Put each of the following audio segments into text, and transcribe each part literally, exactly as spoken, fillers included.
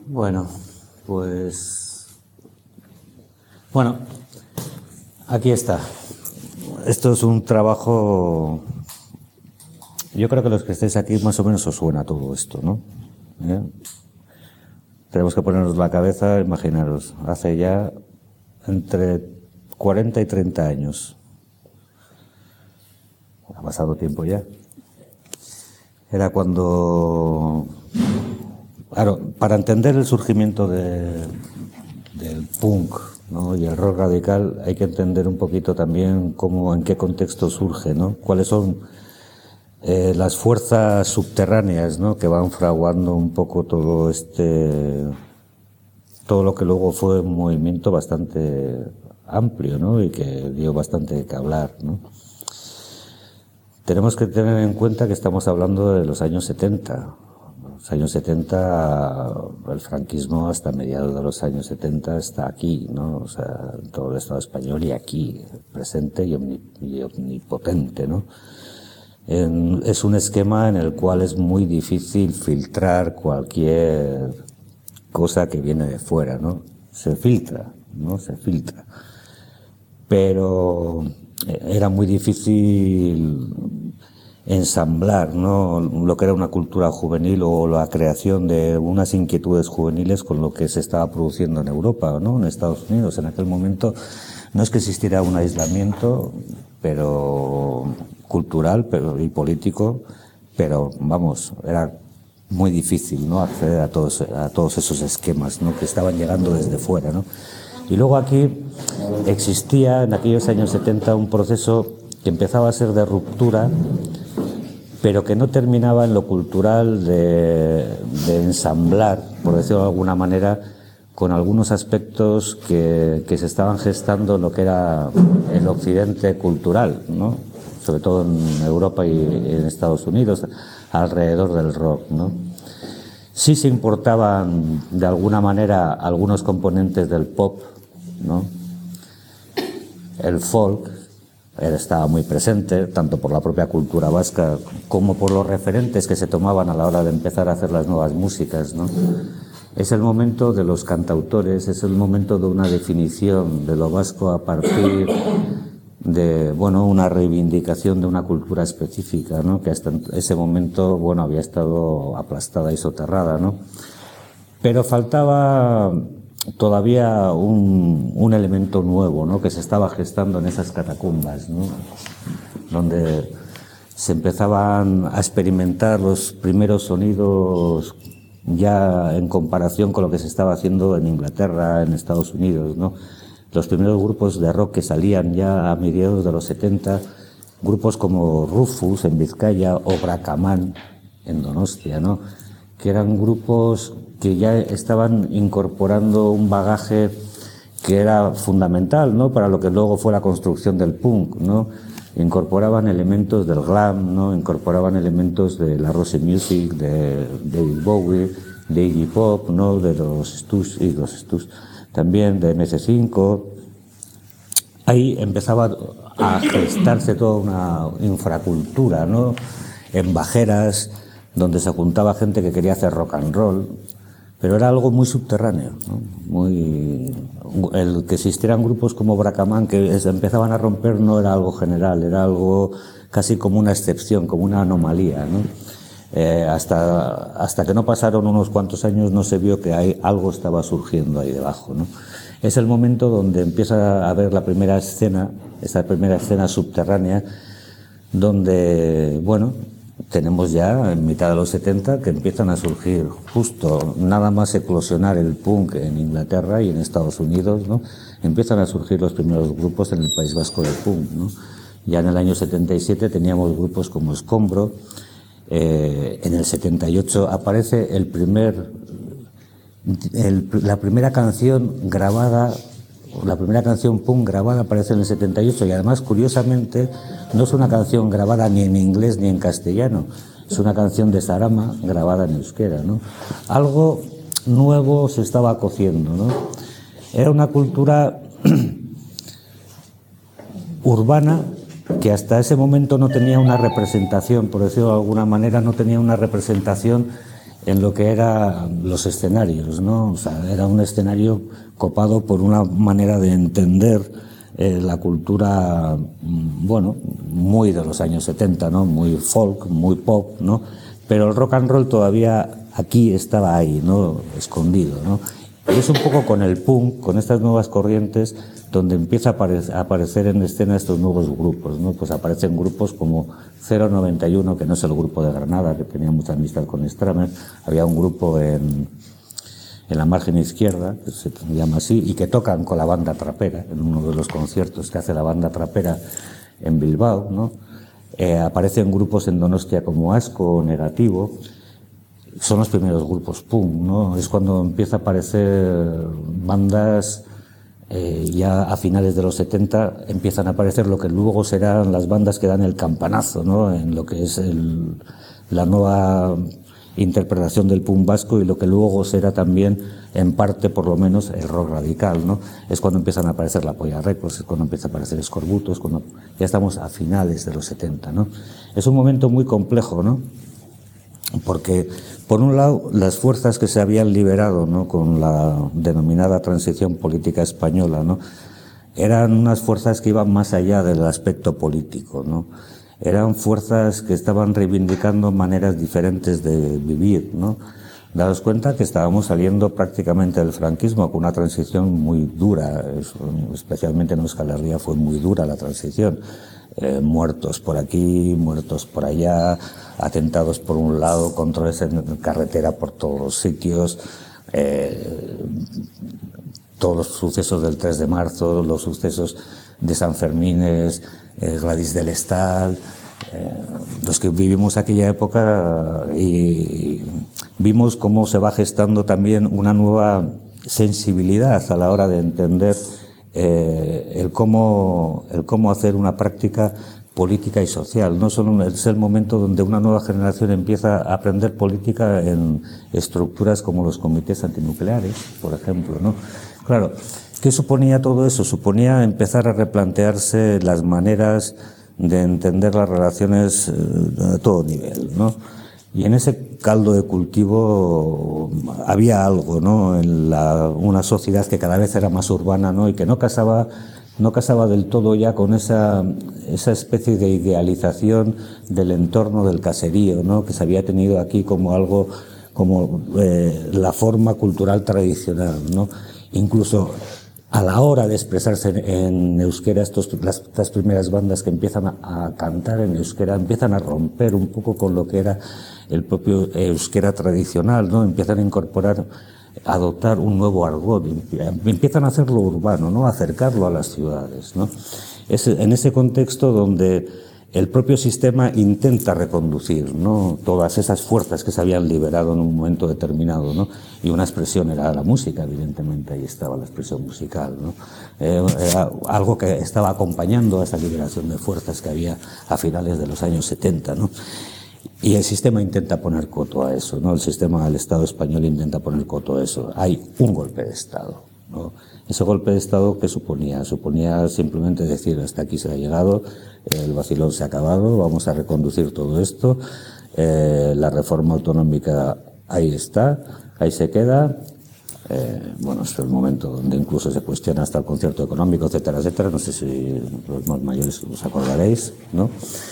Bueno, pues... Bueno, aquí está. Esto es un trabajo... Yo creo que los que estáis aquí más o menos os suena todo esto, ¿no? ¿Eh? Tenemos que ponernos la cabeza, imaginaros, hace ya entre cuarenta y treinta años. Ha pasado tiempo ya. Era cuando... Claro, para entender el surgimiento de, del punk, ¿no?, y el rock radical, hay que entender un poquito también cómo, en qué contexto surge, ¿no? Cuáles son eh, las fuerzas subterráneas, ¿no?, que van fraguando un poco todo este... todo lo que luego fue un movimiento bastante amplio, ¿no?, y que dio bastante que hablar, ¿no? Tenemos que tener en cuenta que estamos hablando de los años setenta. Los años setenta, el franquismo hasta mediados de los años setenta está aquí, ¿no? O sea, todo el Estado español y aquí, presente y, omni, y omnipotente, ¿no? En, es un esquema en el cual es muy difícil filtrar cualquier cosa que viene de fuera, ¿no? Se filtra, ¿no? Se filtra. Pero era muy difícil ensamblar, ¿no?, lo que era una cultura juvenil o la creación de unas inquietudes juveniles con lo que se estaba produciendo en Europa, ¿no?, en Estados Unidos. En aquel momento no es que existiera un aislamiento, pero cultural pero, y político, pero vamos, era muy difícil, ¿no?, acceder a todos, a todos esos esquemas, ¿no?, que estaban llegando desde fuera, ¿no? Y luego aquí existía en aquellos años setenta un proceso que empezaba a ser de ruptura, pero que no terminaba en lo cultural de, de ensamblar, por decirlo de alguna manera, con algunos aspectos que, que se estaban gestando en lo que era el occidente cultural, ¿no?, sobre todo en Europa y en Estados Unidos, alrededor del rock, ¿no? Sí se importaban de alguna manera algunos componentes del pop, ¿no? El folk estaba muy presente, tanto por la propia cultura vasca como por los referentes que se tomaban a la hora de empezar a hacer las nuevas músicas, ¿no? Es el momento de los cantautores, es el momento de una definición de lo vasco a partir de, bueno, una reivindicación de una cultura específica, ¿no?, que hasta ese momento, bueno, había estado aplastada y soterrada, ¿no? Pero faltaba todavía un, un elemento nuevo, ¿no?, que se estaba gestando en esas catacumbas, ¿no?, donde se empezaban a experimentar los primeros sonidos ya en comparación con lo que se estaba haciendo en Inglaterra, en Estados Unidos, ¿no? Los primeros grupos de rock que salían ya a mediados de los setenta, grupos como Rufus en Vizcaya o Bracamán en Donostia, ¿no?, que eran grupos que ya estaban incorporando un bagaje que era fundamental, ¿no?, para lo que luego fue la construcción del punk, ¿no? Incorporaban elementos del glam, ¿no?, incorporaban elementos de la Rose Music, de David Bowie, de Iggy Pop, ¿no?, de los Stush y los Stush también, de eme ce cinco. Ahí empezaba a gestarse toda una infracultura, ¿no?, en bajeras, donde se juntaba gente que quería hacer rock and roll, pero era algo muy subterráneo, ¿no? Muy... El que existieran grupos como Bracamán que empezaban a romper no era algo general, era algo casi como una excepción, como una anomalía, ¿no? Eh, hasta, hasta que no pasaron unos cuantos años no se vio que hay, algo estaba surgiendo ahí debajo, ¿no? Es el momento donde empieza a haber la primera escena, esa primera escena subterránea, donde, bueno, tenemos ya en mitad de los setenta que empiezan a surgir justo, nada más eclosionar el punk en Inglaterra y en Estados Unidos, ¿no? Empiezan a surgir los primeros grupos en el País Vasco de punk, ¿no? Ya en el año setenta y siete teníamos grupos como Escombro. Eh, en el setenta y ocho aparece el primer, el, la primera canción grabada, la primera canción punk grabada aparece en el setenta y ocho y además, curiosamente, no es una canción grabada ni en inglés ni en castellano, es una canción de Sarama grabada en euskera, ¿no? Algo nuevo se estaba cociendo, ¿no? Era una cultura urbana que hasta ese momento no tenía una representación, por decirlo de alguna manera, no tenía una representación en lo que eran los escenarios, ¿no? O sea, era un escenario copado por una manera de entender eh, la cultura, bueno, muy de los años setenta, ¿no? Muy folk, muy pop, ¿no? Pero el rock and roll todavía aquí estaba ahí, ¿no? Escondido, ¿no? Y es un poco con el punk, con estas nuevas corrientes, donde empieza a, apare- a aparecer en escena estos nuevos grupos, ¿no? Pues aparecen grupos como cero noventa y uno, que no es el grupo de Granada, que tenía mucha amistad con Stramer. Había un grupo en, en la margen izquierda, que se llama así, y que tocan con la banda trapera, en uno de los conciertos que hace la banda trapera en Bilbao, ¿no? Eh, aparecen grupos en Donostia como Asco o Negativo. Son los primeros grupos punk, ¿no? Es cuando empieza a aparecer bandas, eh, ya a finales de los setenta empiezan a aparecer lo que luego serán las bandas que dan el campanazo, ¿no? En lo que es el, la nueva interpretación del punk vasco y lo que luego será también, en parte por lo menos, el rock radical, ¿no? Es cuando empiezan a aparecer la Polla Records, es cuando empieza a aparecer Escorbuto, es cuando ya estamos a finales de los setenta, ¿no? Es un momento muy complejo, ¿no? Porque, por un lado, las fuerzas que se habían liberado, ¿no?, con la denominada transición política española, ¿no?, eran unas fuerzas que iban más allá del aspecto político, ¿no? Eran fuerzas que estaban reivindicando maneras diferentes de vivir, ¿no? Daos cuenta que estábamos saliendo prácticamente del franquismo con una transición muy dura, especialmente en Euskal Herria fue muy dura la transición. Eh, muertos por aquí, muertos por allá, atentados por un lado, controles en carretera por todos los sitios, eh, todos los sucesos del tres de marzo, los sucesos de San Fermines, eh, Gladys del Estal, eh, los que vivimos aquella época, y vimos cómo se va gestando también una nueva sensibilidad a la hora de entender Eh, el cómo el cómo hacer una práctica política y social. No solo es el momento donde una nueva generación empieza a aprender política en estructuras como los comités antinucleares, por ejemplo, ¿no? Claro, ¿qué suponía todo eso? Suponía empezar a replantearse las maneras de entender las relaciones eh, a todo nivel, ¿no? Y en ese caldo de cultivo había algo, ¿no? En la, una sociedad que cada vez era más urbana, ¿no? Y que no casaba, no casaba del todo ya con esa, esa especie de idealización del entorno del caserío, ¿no? Que se había tenido aquí como algo, como eh, la forma cultural tradicional, ¿no? Incluso a la hora de expresarse en, en euskera, estos, las, estas primeras bandas que empiezan a, a cantar en euskera empiezan a romper un poco con lo que era el propio euskera tradicional, ¿no? Empiezan a incorporar, a adoptar un nuevo argot, empiezan a hacerlo urbano, ¿no? A acercarlo a las ciudades, ¿no? Es en ese contexto donde el propio sistema intenta reconducir, ¿no?, todas esas fuerzas que se habían liberado en un momento determinado, ¿no? Y una expresión era la música, evidentemente, ahí estaba la expresión musical, ¿no? Eh, era algo que estaba acompañando a esa liberación de fuerzas que había a finales de los años setenta, ¿no? Y el sistema intenta poner coto a eso, ¿no? El sistema del Estado español intenta poner coto a eso. Hay un golpe de Estado, ¿no? Ese golpe de Estado, ¿qué suponía? Suponía simplemente decir, hasta aquí se ha llegado, el vacilón se ha acabado, vamos a reconducir todo esto, eh, la reforma autonómica ahí está, ahí se queda. Eh, bueno, es el momento donde incluso se cuestiona hasta el concierto económico, etcétera, etcétera. No sé si los más mayores os acordaréis, ¿no?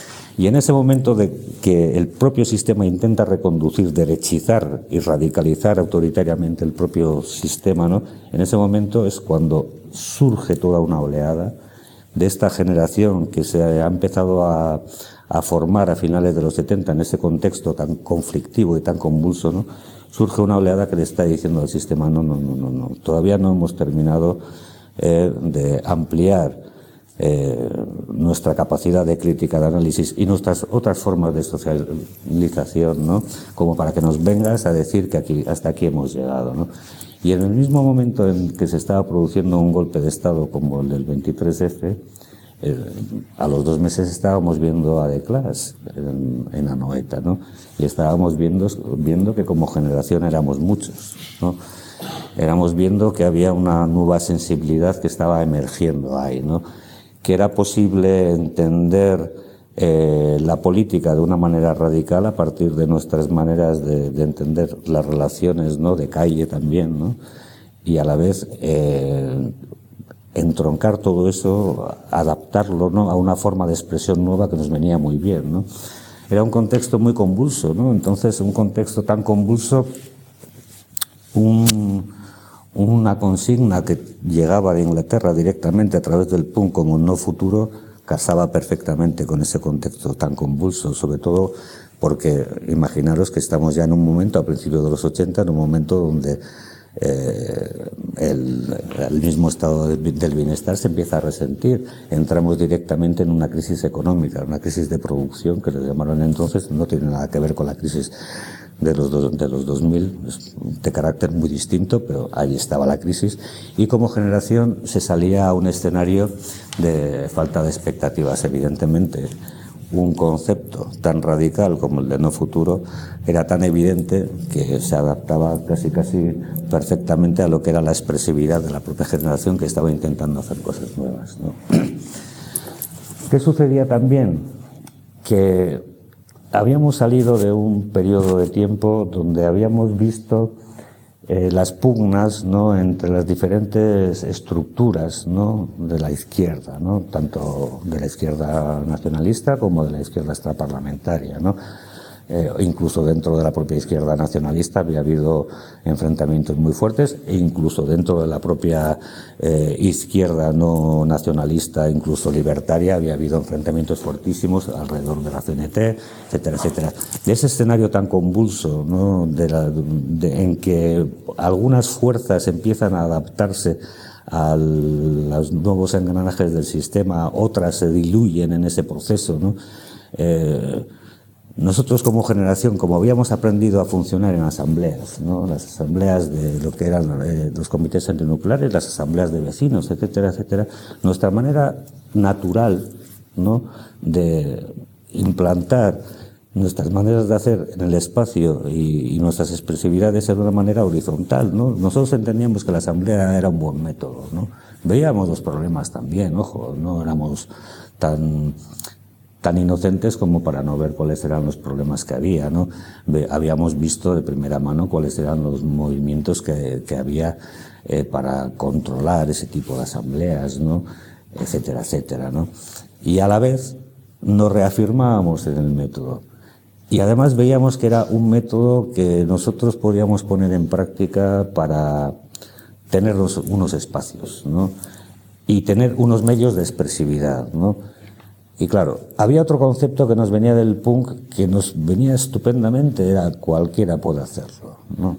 Y en ese momento de que el propio sistema intenta reconducir, derechizar y radicalizar autoritariamente el propio sistema, ¿no?, en ese momento es cuando surge toda una oleada de esta generación que se ha empezado a, a formar a finales de los setenta en ese contexto tan conflictivo y tan convulso, ¿no? Surge una oleada que le está diciendo al sistema, no, no, no, no, no, todavía no hemos terminado eh, de ampliar Eh, nuestra capacidad de crítica, de análisis y nuestras otras formas de socialización, ¿no?, como para que nos vengas a decir que aquí, hasta aquí hemos llegado, ¿no? Y en el mismo momento en que se estaba produciendo un golpe de Estado como el del veintitrés efe, eh, a los dos meses estábamos viendo a The Clash en, en Anoeta, ¿no? Y estábamos viendo, viendo que como generación éramos muchos, ¿no? Éramos viendo que había una nueva sensibilidad que estaba emergiendo ahí, ¿no? Que era posible entender eh, la política de una manera radical a partir de nuestras maneras de, de entender las relaciones, ¿no?, de calle también, ¿no?, y a la vez eh, entroncar todo eso, adaptarlo, ¿no?, a una forma de expresión nueva que nos venía muy bien, ¿no? Era un contexto muy convulso, ¿no? Entonces, un contexto tan convulso, un, una consigna que llegaba de Inglaterra directamente a través del punk como no futuro, casaba perfectamente con ese contexto tan convulso, sobre todo porque imaginaros que estamos ya en un momento, a principios de los ochenta, en un momento donde eh, el, el mismo estado del bienestar se empieza a resentir. Entramos directamente en una crisis económica, una crisis de producción que le llamaron entonces, no tiene nada que ver con la crisis de los, dos, de los dos mil, es de carácter muy distinto, pero ahí estaba la crisis, y como generación se salía a un escenario de falta de expectativas. Evidentemente, un concepto tan radical como el de no futuro era tan evidente que se adaptaba casi casi perfectamente a lo que era la expresividad de la propia generación que estaba intentando hacer cosas nuevas, ¿no? ¿Qué sucedía también? Que habíamos salido de un periodo de tiempo donde habíamos visto eh, las pugnas, ¿no?, entre las diferentes estructuras, ¿no?, de la izquierda, ¿no?, tanto de la izquierda nacionalista como de la izquierda extraparlamentaria, ¿no? Eh, incluso dentro de la propia izquierda nacionalista había habido enfrentamientos muy fuertes, e incluso dentro de la propia eh, izquierda no nacionalista, incluso libertaria, había habido enfrentamientos fuertísimos alrededor de la C N T, etcétera, etcétera. De ese escenario tan convulso, ¿no?, de la, de, en que algunas fuerzas empiezan a adaptarse a los nuevos engranajes del sistema, otras se diluyen en ese proceso, ¿no? Eh, Nosotros como generación, como habíamos aprendido a funcionar en asambleas, ¿no?, las asambleas de lo que eran eh, los comités antinucleares, las asambleas de vecinos, etcétera, etcétera, nuestra manera natural, ¿no?, de implantar nuestras maneras de hacer en el espacio y, y nuestras expresividades era de una manera horizontal, ¿no? Nosotros entendíamos que la asamblea era un buen método, ¿no? Veíamos los problemas también, ojo, no éramos tan... tan inocentes como para no ver cuáles eran los problemas que había, ¿no? Habíamos visto de primera mano cuáles eran los movimientos que, que había eh, para controlar ese tipo de asambleas, ¿no?, etcétera, etcétera, ¿no? Y a la vez nos reafirmábamos en el método. Y además veíamos que era un método que nosotros podíamos poner en práctica para tener los, unos espacios, ¿no?, y tener unos medios de expresividad, ¿no? Y claro, había otro concepto que nos venía del punk que nos venía estupendamente, era cualquiera puede hacerlo, ¿no?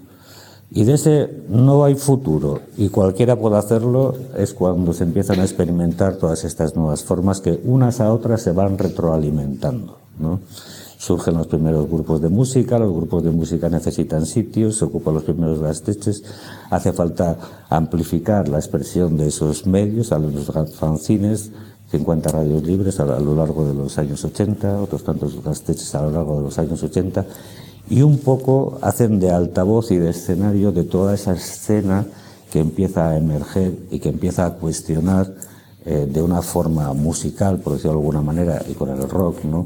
Y de ese no hay futuro y cualquiera puede hacerlo es cuando se empiezan a experimentar todas estas nuevas formas que unas a otras se van retroalimentando, ¿no? Surgen los primeros grupos de música, los grupos de música necesitan sitios, se ocupan los primeros gasteches, hace falta amplificar la expresión de esos medios a los fanzines, cincuenta radios libres a lo largo de los años ochenta, otros tantos gasteches a lo largo de los años ochenta, y un poco hacen de altavoz y de escenario de toda esa escena que empieza a emerger y que empieza a cuestionar eh, de una forma musical, por decirlo de alguna manera, y con el rock, ¿no?,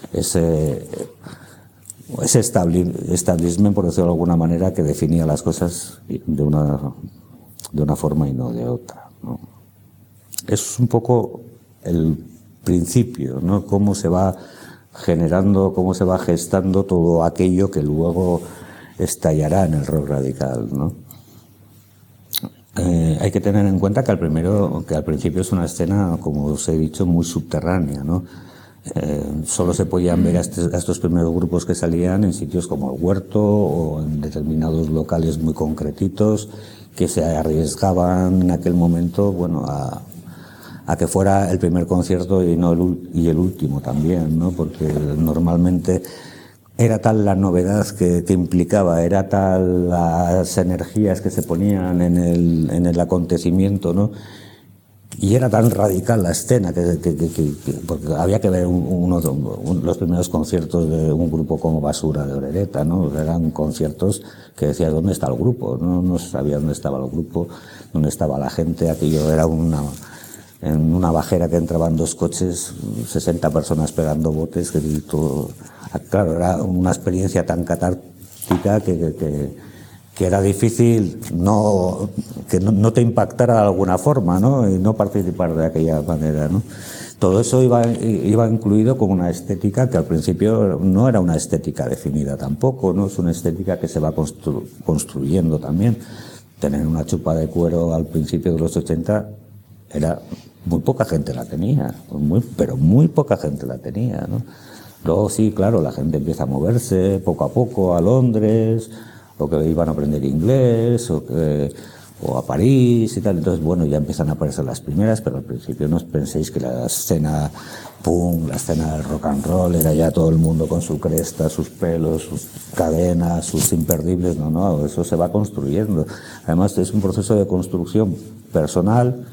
ese, ese establishment, por decirlo de alguna manera, que definía las cosas de una, de una forma y no de otra, ¿no? Es un poco el principio, ¿no?, cómo se va generando, cómo se va gestando todo aquello que luego estallará en el rock radical, ¿no? Eh, hay que tener en cuenta que al primero, que al principio es una escena, como os he dicho, muy subterránea, ¿no? Eh, solo se podían ver a, este, a estos primeros grupos que salían en sitios como el Huerto o en determinados locales muy concretitos que se arriesgaban en aquel momento, bueno, a a que fuera el primer concierto y no el, y el último también, ¿no? Porque normalmente era tal la novedad que, que implicaba, era tal las energías que se ponían en el, en el acontecimiento, ¿no? Y era tan radical la escena que, que, que, que porque había que ver un, uno, un, los primeros conciertos de un grupo como Basura de Orereta, ¿no? Eran conciertos que decías, ¿dónde está el grupo? No, no sabía dónde estaba el grupo, dónde estaba la gente, aquello era una... en una bajera que entraban dos coches, sesenta personas pegando botes, que todo, claro, era una experiencia tan catártica que, que, que, que era difícil no, que no, no te impactara de alguna forma, ¿no? Y no participar de aquella manera, ¿no? Todo eso iba, iba incluido con una estética que al principio no era una estética definida tampoco, ¿no? Es una estética que se va constru, construyendo también. Tener una chupa de cuero al principio de los ochenta era muy poca gente la tenía, muy, pero muy poca gente la tenía, ¿no? Luego sí, claro, la gente empieza a moverse poco a poco a Londres, o que iban a aprender inglés, o que o a París y tal, entonces bueno, ya empiezan a aparecer las primeras, pero al principio no os penséis que la escena punk, la escena del rock and roll, era ya todo el mundo con su cresta, sus pelos, sus cadenas, sus imperdibles, no, no, eso se va construyendo. Además es un proceso de construcción personal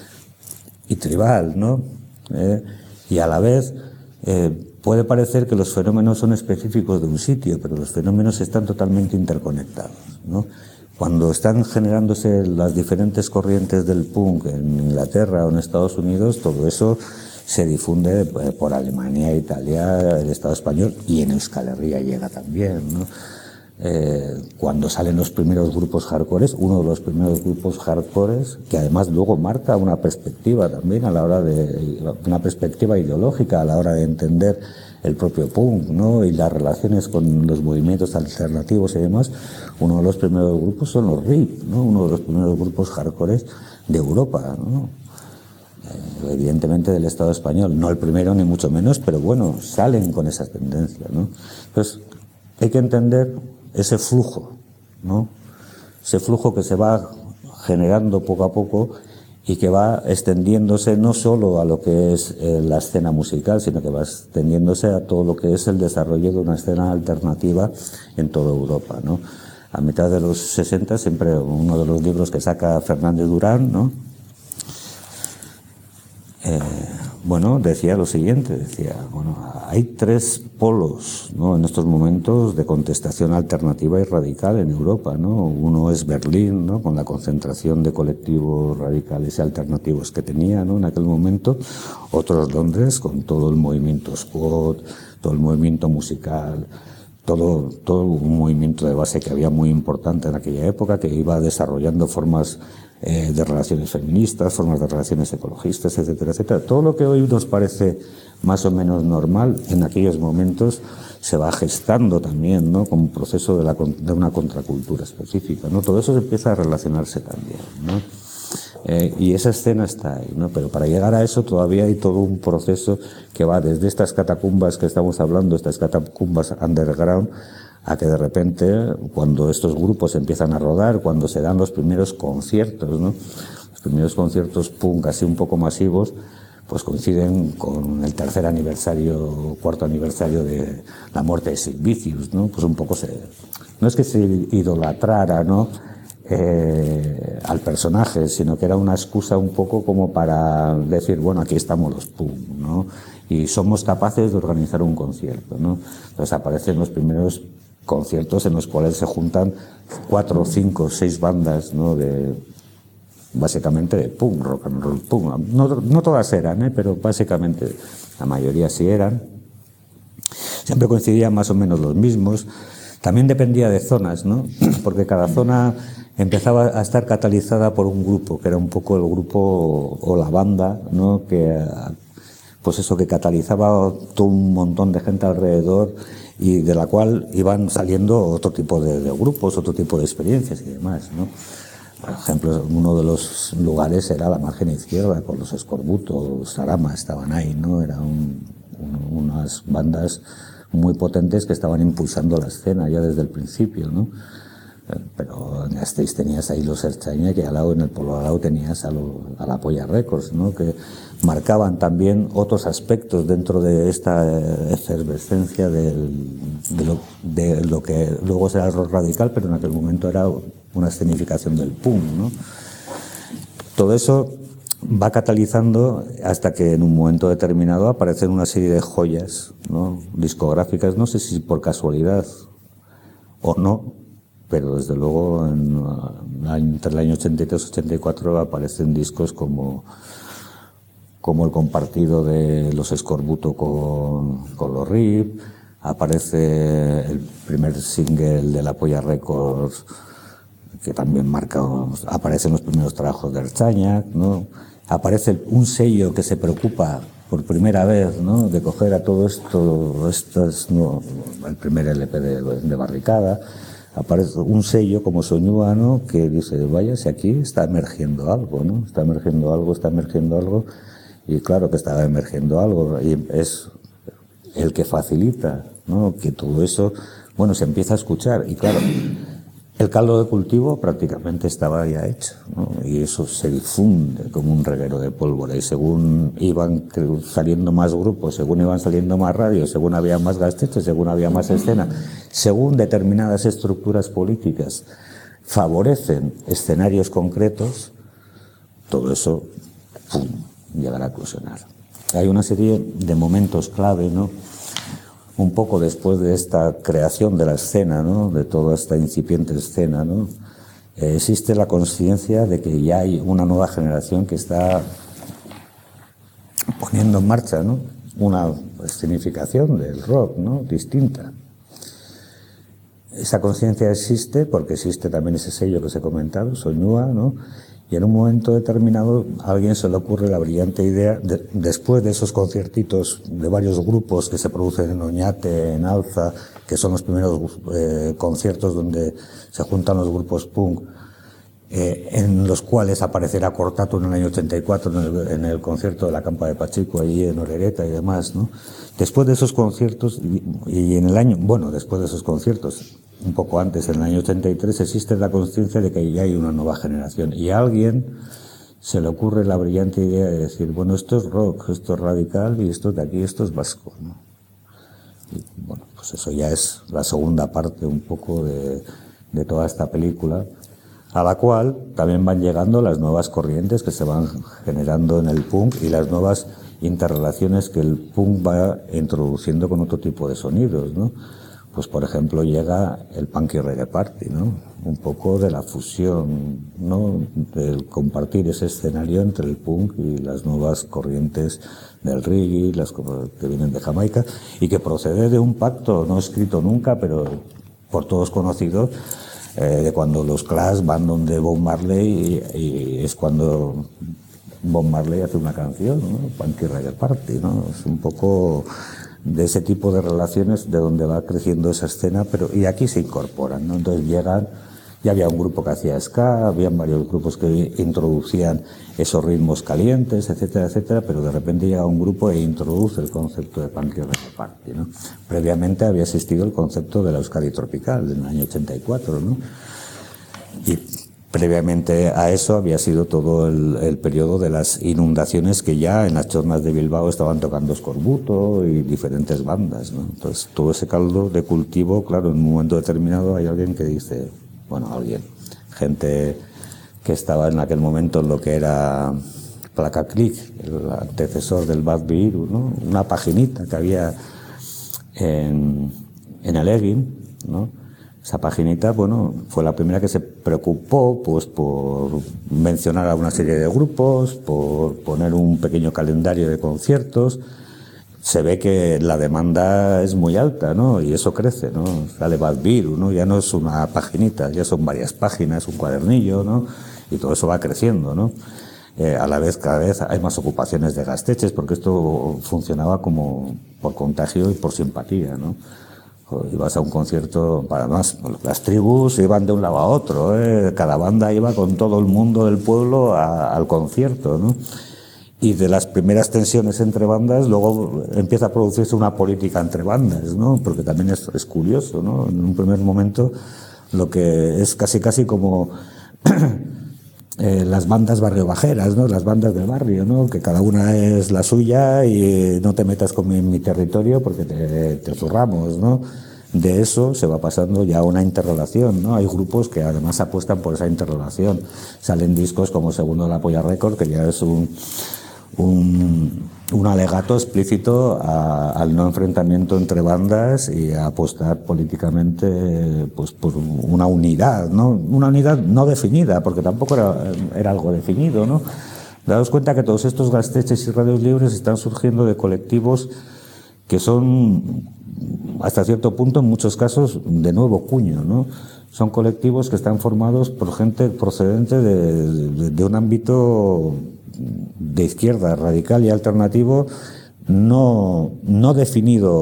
y tribal, ¿no? Eh, y a la vez eh, puede parecer que los fenómenos son específicos de un sitio, pero los fenómenos están totalmente interconectados, ¿no? Cuando están generándose las diferentes corrientes del punk en Inglaterra o en Estados Unidos, todo eso se difunde por Alemania, Italia, el Estado español, y en Euskal Herria llega también, ¿no? Eh, cuando salen los primeros grupos hardcores, uno de los primeros grupos hardcores, que además luego marca una perspectiva también a la hora de, una perspectiva ideológica a la hora de entender el propio punk, ¿no? Y las relaciones con los movimientos alternativos y demás. Uno de los primeros grupos son los R I P, ¿no? Uno de los primeros grupos hardcores de Europa, ¿no? Eh, evidentemente del Estado español, no el primero ni mucho menos, pero bueno, salen con esa tendencia, ¿no? Entonces, hay que entender ese flujo, ¿no? Ese flujo que se va generando poco a poco y que va extendiéndose no solo a lo que es eh, la escena musical, sino que va extendiéndose a todo lo que es el desarrollo de una escena alternativa en toda Europa, ¿no? A mitad de los sesenta, siempre uno de los libros que saca Fernández Durán, ¿no? Eh, bueno, decía lo siguiente, decía, bueno, hay tres polos, ¿no? En estos momentos de contestación alternativa y radical en Europa, ¿no? Uno es Berlín, ¿no? Con la concentración de colectivos radicales y alternativos que tenía, ¿no? En aquel momento. Otro es Londres, con todo el movimiento squad, todo el movimiento musical, todo, todo un movimiento de base que había muy importante en aquella época, que iba desarrollando formas Eh, de relaciones feministas, formas de relaciones ecologistas, etcétera, etcétera. Todo lo que hoy nos parece más o menos normal, en aquellos momentos se va gestando también, ¿no? Como un proceso de, la, de una contracultura específica, ¿no? Todo eso empieza a relacionarse también, ¿no? Eh, y esa escena está ahí, ¿no? Pero para llegar a eso todavía hay todo un proceso que va desde estas catacumbas que estamos hablando, estas catacumbas underground, a que de repente, cuando estos grupos empiezan a rodar, cuando se dan los primeros conciertos, ¿no? Los primeros conciertos punk así un poco masivos, pues coinciden con el tercer aniversario, cuarto aniversario de la muerte de Sid Vicious, ¿no? Pues un poco se... No es que se idolatrara, ¿no? Eh, al personaje, sino que era una excusa un poco como para decir, bueno, aquí estamos los punk, ¿no? Y somos capaces de organizar un concierto, ¿no? Entonces aparecen los primeros conciertos en los cuales se juntan cuatro, cinco, seis bandas, ¿no? De, básicamente de punk, rock and roll punk. No, no todas eran, ¿eh? Pero básicamente la mayoría sí eran. Siempre coincidían más o menos los mismos. También dependía de zonas, ¿no? Porque cada zona empezaba a estar catalizada por un grupo, que era un poco el grupo o la banda, ¿no? Que, pues eso, que catalizaba todo un montón de gente alrededor y de la cual iban saliendo otro tipo de, de grupos, otro tipo de experiencias y demás, ¿no? Por ejemplo, uno de los lugares era la margen izquierda, con los Escorbuto, Sarama estaban ahí, ¿no? Eran un, un, unas bandas muy potentes que estaban impulsando la escena ya desde el principio, ¿no? Pero en Gasteiz tenías ahí los Ertzaina, que al lado, en el polo al lado tenías a, lo, a la Polla Records, ¿no? Que marcaban también otros aspectos dentro de esta efervescencia del, de, lo, de lo que luego será el rock radical, pero en aquel momento era una escenificación del punk, ¿no? Todo eso va catalizando hasta que en un momento determinado aparecen una serie de joyas, ¿no? Discográficas, no sé si por casualidad o no, pero desde luego en, entre el año ochenta y tres y ochenta y cuatro aparecen discos como como el compartido de los Escorbuto con, con los R I P, aparece el primer single de la Polla Records, que también marca, aparecen los primeros trabajos de Ertzañak, ¿no? Aparece un sello que se preocupa por primera vez, ¿no?, de coger a todo esto, esto es, ¿no?, el primer L P de, de Barricada. Aparece un sello como Soñúa, ¿no?, que dice, vaya, si aquí está emergiendo algo, ¿no? Está emergiendo algo, está emergiendo algo, y claro que estaba emergiendo algo, y es el que facilita, ¿no?, que todo eso, bueno, se empieza a escuchar, y claro, el caldo de cultivo prácticamente estaba ya hecho, ¿no? Y eso se difunde como un reguero de pólvora, y según iban saliendo más grupos, según iban saliendo más radios, según había más gasteches, según había más escena, según determinadas estructuras políticas favorecen escenarios concretos, todo eso, ¡pum!, llegará a eclosionar. Hay una serie de momentos clave, ¿no?, un poco después de esta creación de la escena, ¿no?, de toda esta incipiente escena, ¿no?, eh, existe la conciencia de que ya hay una nueva generación que está poniendo en marcha, ¿no?, una escenificación del rock, ¿no?, distinta. Esa conciencia existe porque existe también ese sello que os he comentado, Soñúa, ¿no?, y en un momento determinado a alguien se le ocurre la brillante idea, de, después de esos conciertitos de varios grupos que se producen en Oñate, en Alza, que son los primeros eh, conciertos donde se juntan los grupos punk, eh, en los cuales aparecerá Cortato en el año ochenta y cuatro en el, en el concierto de la Campa de Pachico, allí en Orereta y demás, ¿no? Después de esos conciertos, y, y en el año, bueno, después de esos conciertos, un poco antes, en el año ochenta y tres, existe la conciencia de que ya hay una nueva generación, y a alguien se le ocurre la brillante idea de decir, bueno, esto es rock, esto es radical, y esto de aquí, esto es vasco, ¿no? Y bueno, pues eso ya es la segunda parte un poco de, de toda esta película, a la cual también van llegando las nuevas corrientes que se van generando en el punk y las nuevas interrelaciones que el punk va introduciendo con otro tipo de sonidos, ¿no? Pues por ejemplo llega el punk y reggae party, ¿no? Un poco de la fusión, ¿no?, del compartir ese escenario entre el punk y las nuevas corrientes del reggae, las que vienen de Jamaica, y que procede de un pacto no escrito nunca, pero por todos conocido, eh, de cuando los Clash van donde Bob Marley, y, y es cuando Bob Marley hace una canción, ¿no?, punk y reggae party, ¿no? Es un poco de ese tipo de relaciones de donde va creciendo esa escena, pero y aquí se incorporan, ¿no? Entonces llegan, ya había un grupo que hacía ska, habían varios grupos que introducían esos ritmos calientes, etcétera, etcétera, pero de repente llega un grupo e introduce el concepto de punk y reggae party, ¿no? Previamente había existido el concepto de la Euskadi tropical en el año ochenta y cuatro, ¿no? Y previamente a eso había sido todo el, el periodo de las inundaciones que ya en las chornas de Bilbao estaban tocando Escorbuto y diferentes bandas, ¿no? Entonces todo ese caldo de cultivo, claro, en un momento determinado hay alguien que dice, bueno, alguien, gente que estaba en aquel momento en lo que era Placa Click, el antecesor del Bad Biru, ¿no?, una paginita que había en, en el Egin, ¿no? Esa paginita, bueno, fue la primera que se preocupó, pues, por mencionar a una serie de grupos, por poner un pequeño calendario de conciertos. Se ve que la demanda es muy alta, ¿no? Y eso crece, ¿no? Sale Bad Biru, ¿no? Ya no es una paginita, ya son varias páginas, un cuadernillo, ¿no? Y todo eso va creciendo, ¿no? Eh, a la vez, cada vez hay más ocupaciones de gasteches, porque esto funcionaba como por contagio y por simpatía, ¿no? Ibas a un concierto, además las tribus iban de un lado a otro, ¿eh? Cada banda iba con todo el mundo del pueblo a, al concierto, ¿no? Y de las primeras tensiones entre bandas, luego empieza a producirse una política entre bandas, ¿no? Porque también es, es curioso, ¿no? En un primer momento, lo que es casi casi como eh, las bandas barriobajeras, ¿no? Las bandas del barrio, ¿no? Que cada una es la suya y no te metas con mi, mi territorio porque te, te zurramos, ¿no? De eso se va pasando ya a una interrelación, ¿no? Hay grupos que además apuestan por esa interrelación. Salen discos como Segundo la Polla Record, que ya es un, un, un alegato explícito a, al no enfrentamiento entre bandas y a apostar políticamente, pues, por una unidad, ¿no? Una unidad no definida, porque tampoco era, era algo definido, ¿no? Daos cuenta que todos estos gasteches y radios libres están surgiendo de colectivos que son, hasta cierto punto, en muchos casos, de nuevo cuño, ¿no? Son colectivos que están formados por gente procedente de, de, de un ámbito de izquierda radical y alternativo, no, no definido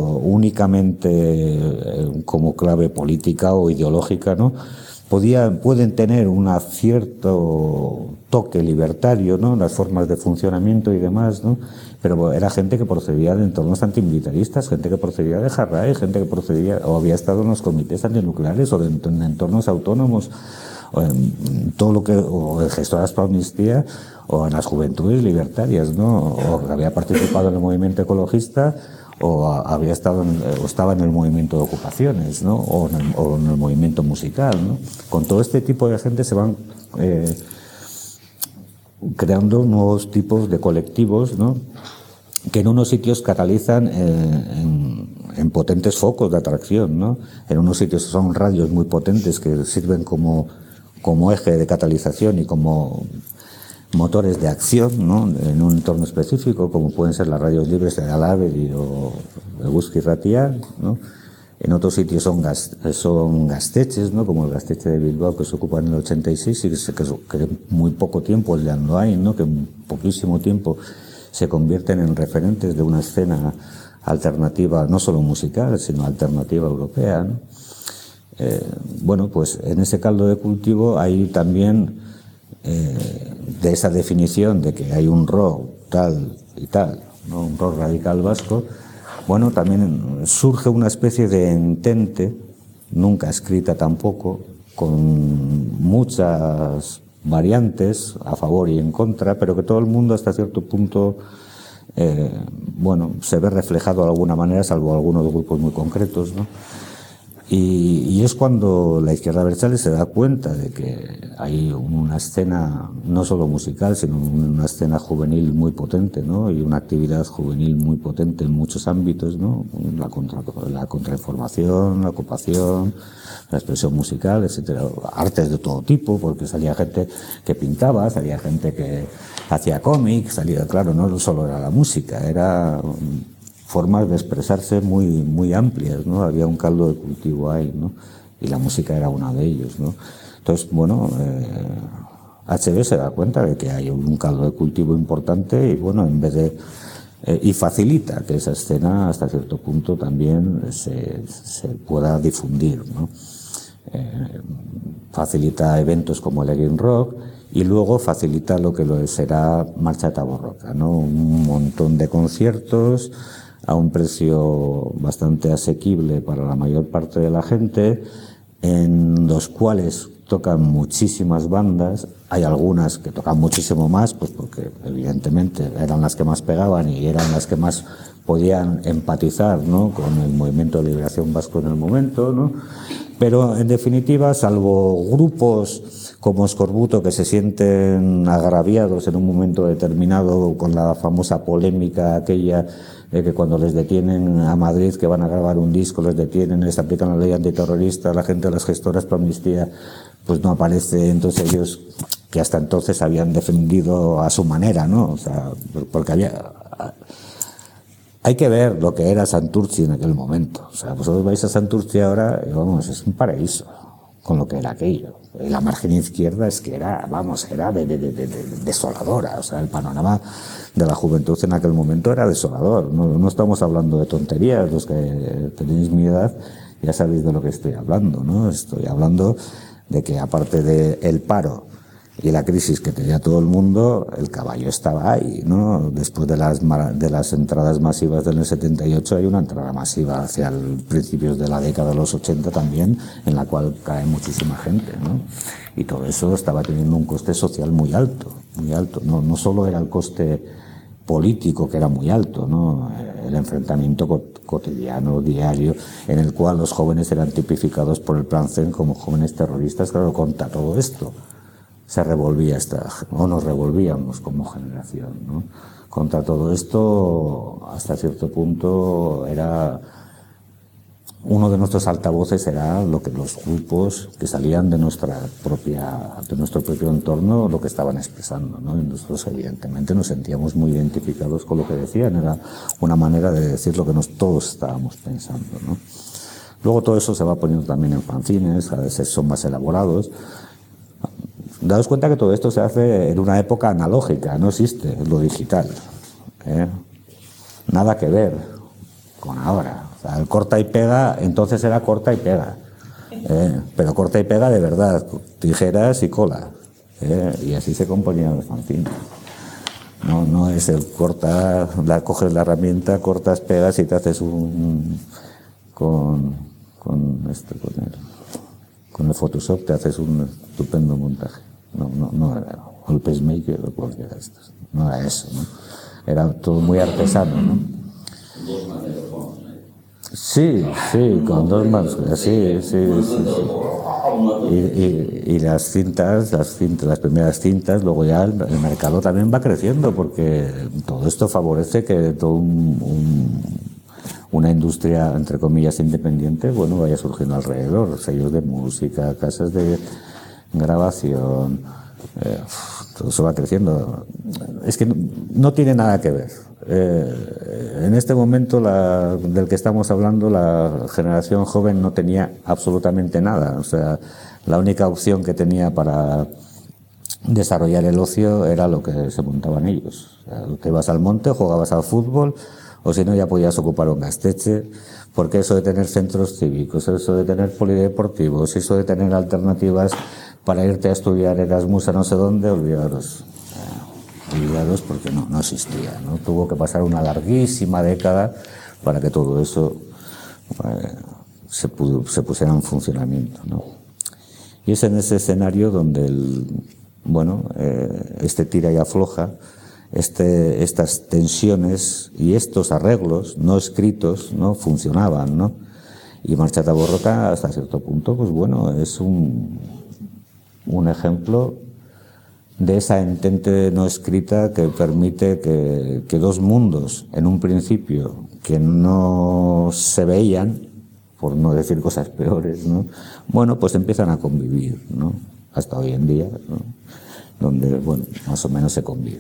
únicamente como clave política o ideológica, ¿no? Podía, pueden tener un cierto toque libertario, ¿no? Las formas de funcionamiento y demás, ¿no? Pero era gente que procedía de entornos antimilitaristas, gente que procedía de Jarray, gente que procedía o había estado en los comités antinucleares o de, en entornos autónomos, o en todo lo que, o en gestoras para amnistía, o en las juventudes libertarias, ¿no? O había participado en el movimiento ecologista, o había estado en, o estaba en el movimiento de ocupaciones, ¿no? O en el, o en el movimiento musical, ¿no? Con todo este tipo de gente se van eh, creando nuevos tipos de colectivos, ¿no? Que en unos sitios catalizan eh, en, en potentes focos de atracción, ¿no? En unos sitios son radios muy potentes que sirven como, como eje de catalización y como motores de acción, ¿no? En un entorno específico, como pueden ser las radios libres de Alaveri o Eguzki Ratia, ¿no? En otros sitios son, gas, son gasteches, ¿no? Como el gasteche de Bilbao, que se ocupa en el ochenta y seis y que, que, que muy poco tiempo, el de Andoain, ¿no? Que en poquísimo tiempo se convierten en referentes de una escena alternativa, no solo musical, sino alternativa europea, ¿no? Eh, bueno, pues en ese caldo de cultivo hay también eh, de esa definición de que hay un rock tal y tal, ¿no? Un rock radical vasco. Bueno, también surge una especie de entente, nunca escrita tampoco, con muchas variantes a favor y en contra, pero que todo el mundo hasta cierto punto, eh, bueno, se ve reflejado de alguna manera, salvo algunos grupos muy concretos, ¿no? Y, y es cuando la izquierda abertzale se da cuenta de que hay una escena no solo musical, sino una escena juvenil muy potente, ¿no? Y una actividad juvenil muy potente en muchos ámbitos, ¿no? La, contra, la contrainformación, la ocupación, la expresión musical, etcétera. Artes de todo tipo, porque salía gente que pintaba, salía gente que hacía cómics, salía, claro, no solo era la música, era formas de expresarse muy, muy amplias, ¿no? Había un caldo de cultivo ahí, ¿no? Y la música era una de ellos, ¿no? Entonces, bueno, eh, H B se da cuenta de que hay un caldo de cultivo importante y, bueno, en vez de... Eh, y facilita que esa escena, hasta cierto punto, también se, se pueda difundir, ¿no? Eh, facilita eventos como el Egin Rock y luego facilita lo que lo será Marcha Taborroca, ¿no? Un montón de conciertos a un precio bastante asequible para la mayor parte de la gente, en los cuales tocan muchísimas bandas. Hay algunas que tocan muchísimo más, pues porque evidentemente eran las que más pegaban y eran las que más podían empatizar, ¿no? Con el movimiento de liberación vasco en el momento, ¿no? Pero en definitiva, salvo grupos como Escorbuto que se sienten agraviados en un momento determinado con la famosa polémica aquella de que cuando les detienen a Madrid, que van a grabar un disco, les detienen, les aplican la ley antiterrorista, la gente de las gestoras por amnistía pues no aparece, entonces ellos que hasta entonces habían defendido a su manera, ¿no? O sea, porque había... Hay que ver lo que era Santurtzi en aquel momento. O sea, vosotros vais a Santurtzi ahora y vamos, es un paraíso con lo que era aquello. Y la margen izquierda es que era, vamos, era de, de, de, de, de desoladora. O sea, el panorama de la juventud en aquel momento era desolador. No, no estamos hablando de tonterías. Los que tenéis mi edad ya sabéis de lo que estoy hablando, ¿no? Estoy hablando de que aparte del paro y la crisis que tenía todo el mundo, el caballo estaba ahí, ¿no? Después de las, de las entradas masivas del setenta y ocho hay una entrada masiva hacia el principios de la década de los ochenta también, en la cual cae muchísima gente, ¿no? Y todo eso estaba teniendo un coste social muy alto, muy alto. No, no solo era el coste político, que era muy alto, ¿no? El enfrentamiento cotidiano, diario, en el cual los jóvenes eran tipificados por el Plan C E N como jóvenes terroristas. Claro, contra todo esto se revolvía esta, o nos revolvíamos como generación, ¿no? Contra todo esto, hasta cierto punto, era uno de nuestros altavoces era lo que los grupos que salían de nuestra propia, de nuestro propio entorno, lo que estaban expresando, ¿no? Y nosotros evidentemente nos sentíamos muy identificados con lo que decían, era una manera de decir lo que nos todos estábamos pensando, ¿no? Luego todo eso se va poniendo también en fanzines, a veces son más elaborados. Daos cuenta que todo esto se hace en una época analógica, no existe lo digital, ¿eh? Nada que ver con ahora. O sea, el corta y pega, entonces era corta y pega, ¿eh? Pero corta y pega de verdad, tijeras y cola, ¿eh? Y así se componían los fanzines. No, no es el corta, la, coges la herramienta, cortas, pegas y te haces un... con, con, este, con, el, con el Photoshop te haces un estupendo montaje. No, no, no era el pacemaker o cualquiera de estos. No era eso, ¿no? Era todo muy artesano, ¿no? Dos manerofones, ¿eh? Sí, sí, con dos manos, sí, sí, sí, sí. Y, y, y las cintas, las cintas, las primeras cintas, luego ya el, el mercado también va creciendo, porque todo esto favorece que todo un, un, una industria, entre comillas, independiente, bueno, vaya surgiendo alrededor, sellos de música, casas de grabación, eh, todo eso va creciendo. Es que no, no tiene nada que ver. Eh, en este momento la, del que estamos hablando, la generación joven no tenía absolutamente nada. O sea, la única opción que tenía para desarrollar el ocio era lo que se montaban ellos. O sea, te ibas al monte, jugabas al fútbol, o si no ya podías ocupar un gasteche, porque eso de tener centros cívicos, eso de tener polideportivos, eso de tener alternativas para irte a estudiar Erasmus a no sé dónde, olvidaros. Olvidaros porque no, no existía, ¿no? Tuvo que pasar una larguísima década para que todo eso eh, se, pudo, se pusiera en funcionamiento, ¿no? Y es en ese escenario donde el, bueno, eh, este tira y afloja, este, estas tensiones y estos arreglos no escritos, ¿no?, funcionaban, ¿no? Y Marchata Borroka, hasta cierto punto, pues bueno, es un, un ejemplo de esa entente no escrita que permite que, que dos mundos, en un principio, que no se veían, por no decir cosas peores, ¿no?, bueno, pues empiezan a convivir, ¿no?, hasta hoy en día, ¿no?, donde, bueno, más o menos se convive.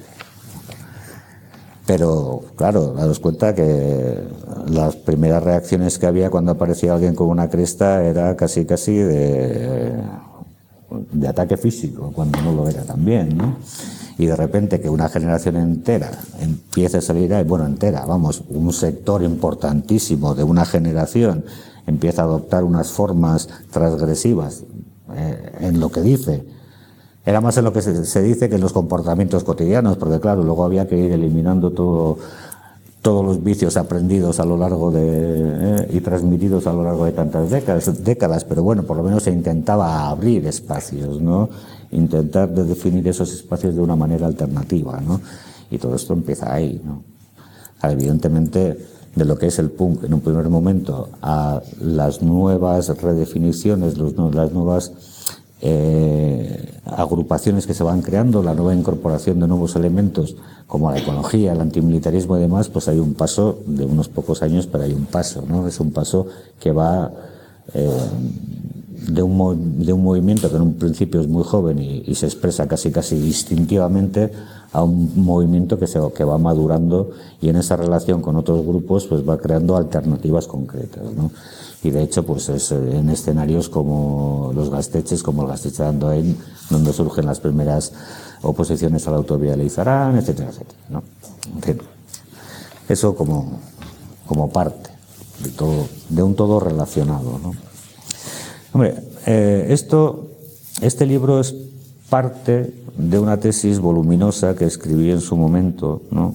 Pero, claro, daros cuenta que las primeras reacciones que había cuando aparecía alguien con una cresta era casi, casi de, de ataque físico, cuando no lo era también, ¿no? Y de repente que una generación entera empiece a salir ahí, bueno, entera, vamos, un sector importantísimo de una generación empieza a adoptar unas formas transgresivas eh, en lo que dice. Era más en lo que se, se dice que en los comportamientos cotidianos, porque claro, luego había que ir eliminando todo, todos los vicios aprendidos a lo largo de eh, y transmitidos a lo largo de tantas décadas, décadas, pero bueno, por lo menos se intentaba abrir espacios, ¿no? Intentar de definir esos espacios de una manera alternativa, ¿no? Y todo esto empieza ahí, ¿no? Evidentemente, de lo que es el punk en un primer momento a las nuevas redefiniciones, los, las nuevas Eh, agrupaciones que se van creando, la nueva incorporación de nuevos elementos como la ecología, el antimilitarismo y demás, pues hay un paso de unos pocos años, pero hay un paso, ¿no? Es un paso que va eh, de, un, de un movimiento que en un principio es muy joven y, y se expresa casi casi instintivamente a un movimiento que, se, que va madurando y en esa relación con otros grupos pues va creando alternativas concretas, ¿no? Y de hecho, pues es en escenarios como los Gasteches, como el Gasteche de Andoain, donde surgen las primeras oposiciones a la autovía de Leizarán, etcétera, etcétera, ¿no? En fin, eso como, como parte de, todo, de un todo relacionado, ¿no? Hombre, eh, esto, este libro es parte de una tesis voluminosa que escribí en su momento, ¿no?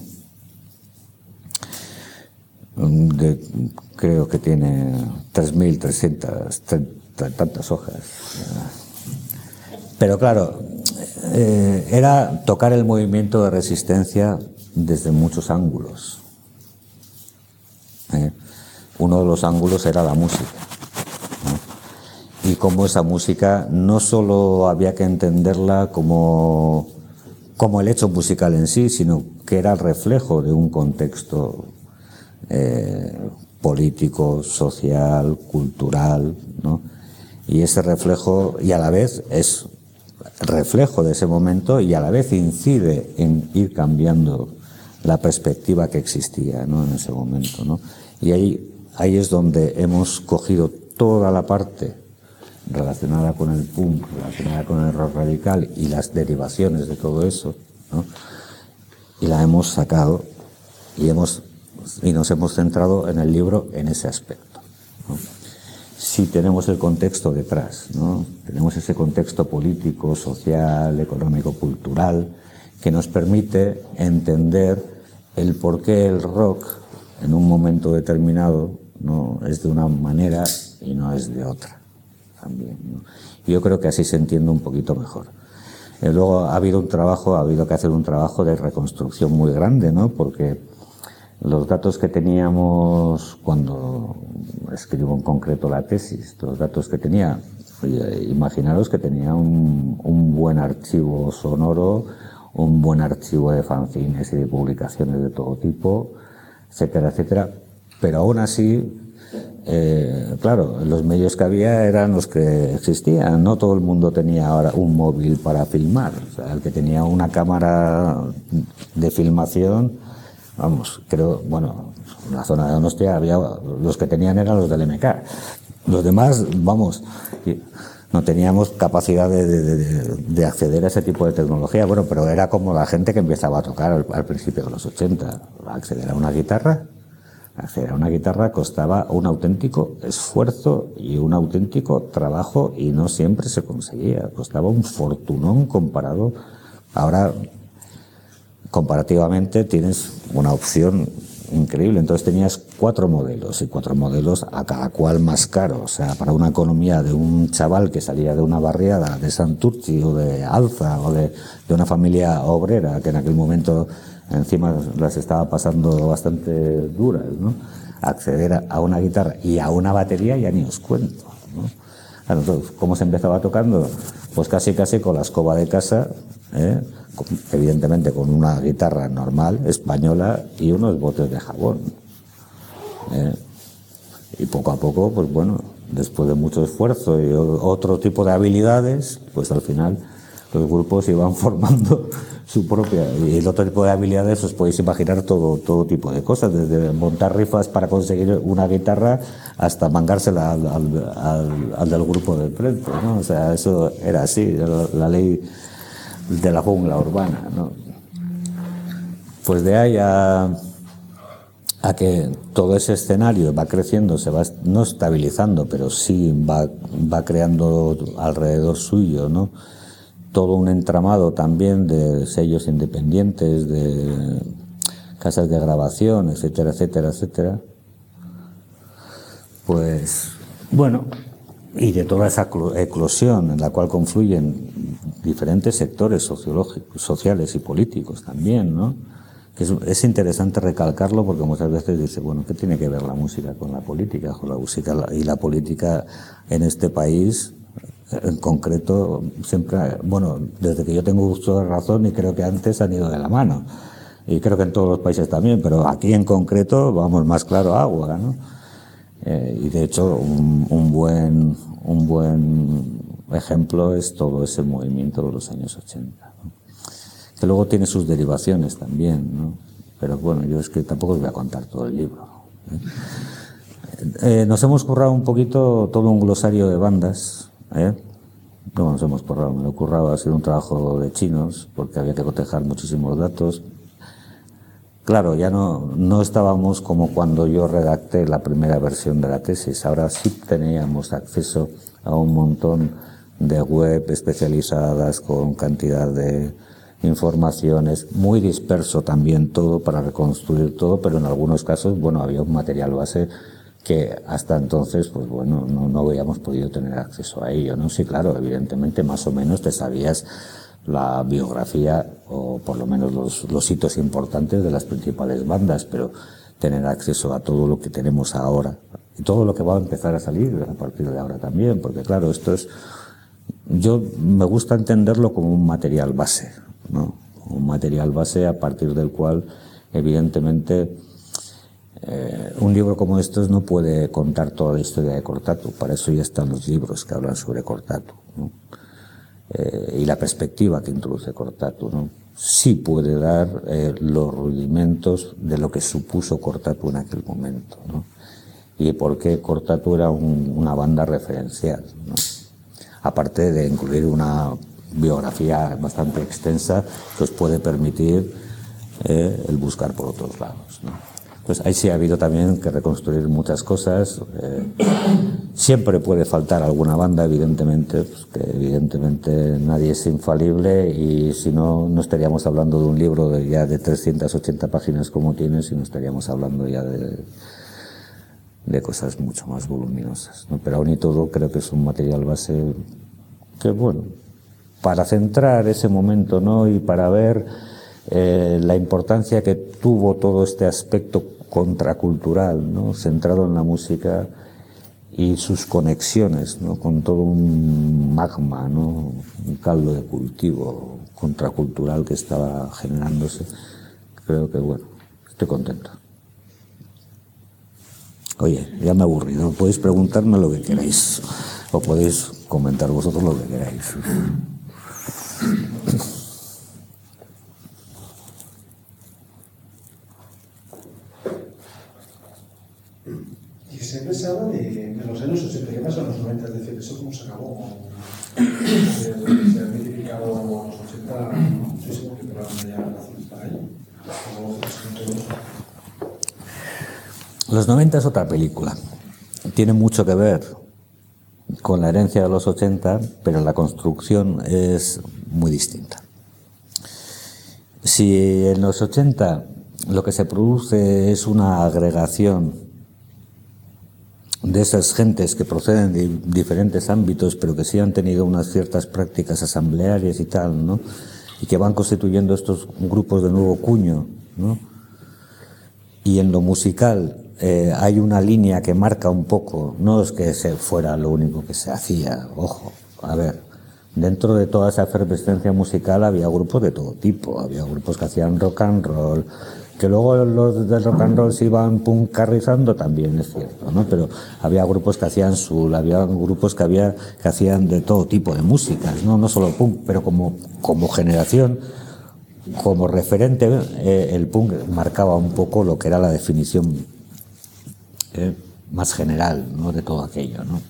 De, creo que tiene tres mil trescientas tantas hojas. Pero claro, eh, era tocar el movimiento de resistencia desde muchos ángulos. ¿Eh? Uno de los ángulos era la música, ¿no? Y cómo esa música no solo había que entenderla como, como el hecho musical en sí, sino que era el reflejo de un contexto Eh, político, social, cultural, ¿no? Y ese reflejo, y a la vez es reflejo de ese momento y a la vez incide en ir cambiando la perspectiva que existía, ¿no?, en ese momento, ¿no? Y ahí, ahí es donde hemos cogido toda la parte relacionada con el punk, relacionada con el rock radical y las derivaciones de todo eso, ¿no?, y la hemos sacado y hemos y nos hemos centrado en el libro en ese aspecto, ¿no? Si tenemos el contexto detrás, ¿no? Tenemos ese contexto político, social, económico, cultural, que nos permite entender el por qué el rock en un momento determinado no es de una manera y no es de otra también, ¿no? Y yo creo que así se entiende un poquito mejor. Eh, luego ha habido un trabajo, ha habido que hacer un trabajo de reconstrucción muy grande, ¿no? Porque los datos que teníamos cuando escribo en concreto la tesis, los datos que tenía, oye, imaginaros que tenía un, un buen archivo sonoro, un buen archivo de fanzines y de publicaciones de todo tipo, etcétera, etcétera, pero aún así, eh, claro, los medios que había eran los que existían, no todo el mundo tenía ahora un móvil para filmar, o sea, el que tenía una cámara de filmación, vamos, creo, bueno, en la zona de Donostia había, los que tenían eran los del M K, los demás, vamos, no teníamos capacidad de, de, de, de acceder a ese tipo de tecnología, bueno, pero era como la gente que empezaba a tocar al, al principio de los ochenta, acceder a una guitarra, acceder a una guitarra costaba un auténtico esfuerzo y un auténtico trabajo y no siempre se conseguía, costaba un fortunón comparado, ahora comparativamente tienes una opción increíble, entonces tenías cuatro modelos y cuatro modelos a cada cual más caro, o sea, para una economía de un chaval que salía de una barriada de Santurchi o de Alza o de, de una familia obrera que en aquel momento encima las estaba pasando bastante duras, ¿no? Acceder a, a una guitarra y a una batería ya ni os cuento, ¿no? Claro, entonces, ¿cómo se empezaba tocando? Pues casi casi con la escoba de casa, ¿eh? Evidentemente con una guitarra normal, española, y unos botes de jabón, ¿eh? Y poco a poco, pues bueno, después de mucho esfuerzo y otro tipo de habilidades, pues al final los grupos iban formando su propia, y el otro tipo de habilidades os podéis imaginar todo, todo tipo de cosas, desde montar rifas para conseguir una guitarra hasta mangársela al, al, al, al del grupo del frente, ¿no? O sea, eso era así, la, la ley de la jungla urbana, ¿no? Pues de ahí a, a que todo ese escenario va creciendo, se va no estabilizando, pero sí va, va creando alrededor suyo, ¿no?, todo un entramado también de sellos independientes, de casas de grabación, etcétera, etcétera, etcétera. Pues, bueno, y de toda esa eclosión en la cual confluyen diferentes sectores sociológicos, sociales y políticos también, ¿no? Que es, es interesante recalcarlo porque muchas veces dice, bueno, ¿qué tiene que ver la música con la política? Con la música y la política en este país, en concreto, siempre, bueno, desde que yo tengo uso de razón y creo que antes han ido de la mano. Y creo que en todos los países también, pero aquí en concreto, vamos, más claro, agua, ¿no? Eh, y de hecho, un, un buen un buen ejemplo es todo ese movimiento de los años ochenta, ¿no? Que luego tiene sus derivaciones también, ¿no? Pero bueno, yo es que tampoco os voy a contar todo el libro, ¿eh? Eh, nos hemos currado un poquito todo un glosario de bandas, ¿eh? No nos hemos currado, me lo he currado, ha sido un trabajo de chinos, porque había que cotejar muchísimos datos. Claro, ya no, no estábamos como cuando yo redacté la primera versión de la tesis. Ahora sí teníamos acceso a un montón de web especializadas con cantidad de informaciones, muy disperso también todo para reconstruir todo, pero en algunos casos, bueno, había un material base que hasta entonces, pues bueno, no, no habíamos podido tener acceso a ello, ¿no? Sí, claro, evidentemente más o menos te sabías la biografía o por lo menos los, los hitos importantes de las principales bandas, pero tener acceso a todo lo que tenemos ahora y todo lo que va a empezar a salir a partir de ahora también, porque claro, esto es, yo me gusta entenderlo como un material base, ¿no? Un material base a partir del cual evidentemente Eh, un libro como estos no puede contar toda la historia de Cortatu, para eso ya están los libros que hablan sobre Cortatu, ¿no? Eh, y la perspectiva que introduce Cortatu, ¿no? Sí puede dar eh, los rudimentos de lo que supuso Cortatu en aquel momento, ¿no? Y por qué Cortatu era un, una banda referencial, ¿no? Aparte de incluir una biografía bastante extensa que os puede permitir eh, el buscar por otros lados, ¿no? Pues ahí sí ha habido también que reconstruir muchas cosas. Eh, siempre puede faltar alguna banda, evidentemente, pues que evidentemente nadie es infalible, y si no, no estaríamos hablando de un libro de ya de trescientas ochenta páginas como tiene, sino estaríamos hablando ya de, de cosas mucho más voluminosas, ¿no? Pero aún y todo creo que es un material base que, bueno, para centrar ese momento, ¿no? Y para ver eh, la importancia que tuvo todo este aspecto contracultural, ¿no? Centrado en la música y sus conexiones, ¿no? Con todo un magma, ¿no? Un caldo de cultivo contracultural que estaba generándose. Creo que, bueno, estoy contento. Oye, ya me he aburrido. Podéis preguntarme lo que queráis, o podéis comentar vosotros lo que queráis. Y siempre se habla de, de los años ochenta. ¿Qué pasó en los noventa? Es decir, ¿eso cómo se acabó? Se ha mitificado los ochenta, no sé si porque pero ya razones para ello. Los noventa es otra película. Tiene mucho que ver con la herencia de los ochenta, pero la construcción es muy distinta. Si en los ochenta lo que se produce es una agregación de esas gentes que proceden de diferentes ámbitos, pero que sí han tenido unas ciertas prácticas asamblearias y tal, ¿no? Y que van constituyendo estos grupos de nuevo cuño, ¿no? Y en lo musical eh, hay una línea que marca un poco, no es que se fuera lo único que se hacía, ojo, a ver, dentro de toda esa efervescencia musical había grupos de todo tipo, había grupos que hacían rock and roll, que luego los del rock and roll se iban puncarrizando, también es cierto, ¿no? Pero había grupos que hacían soul, había grupos que había que hacían de todo tipo de músicas, no no solo punk, pero como como generación, como referente, eh, el punk marcaba un poco lo que era la definición eh, más general, ¿no? De todo aquello, ¿no?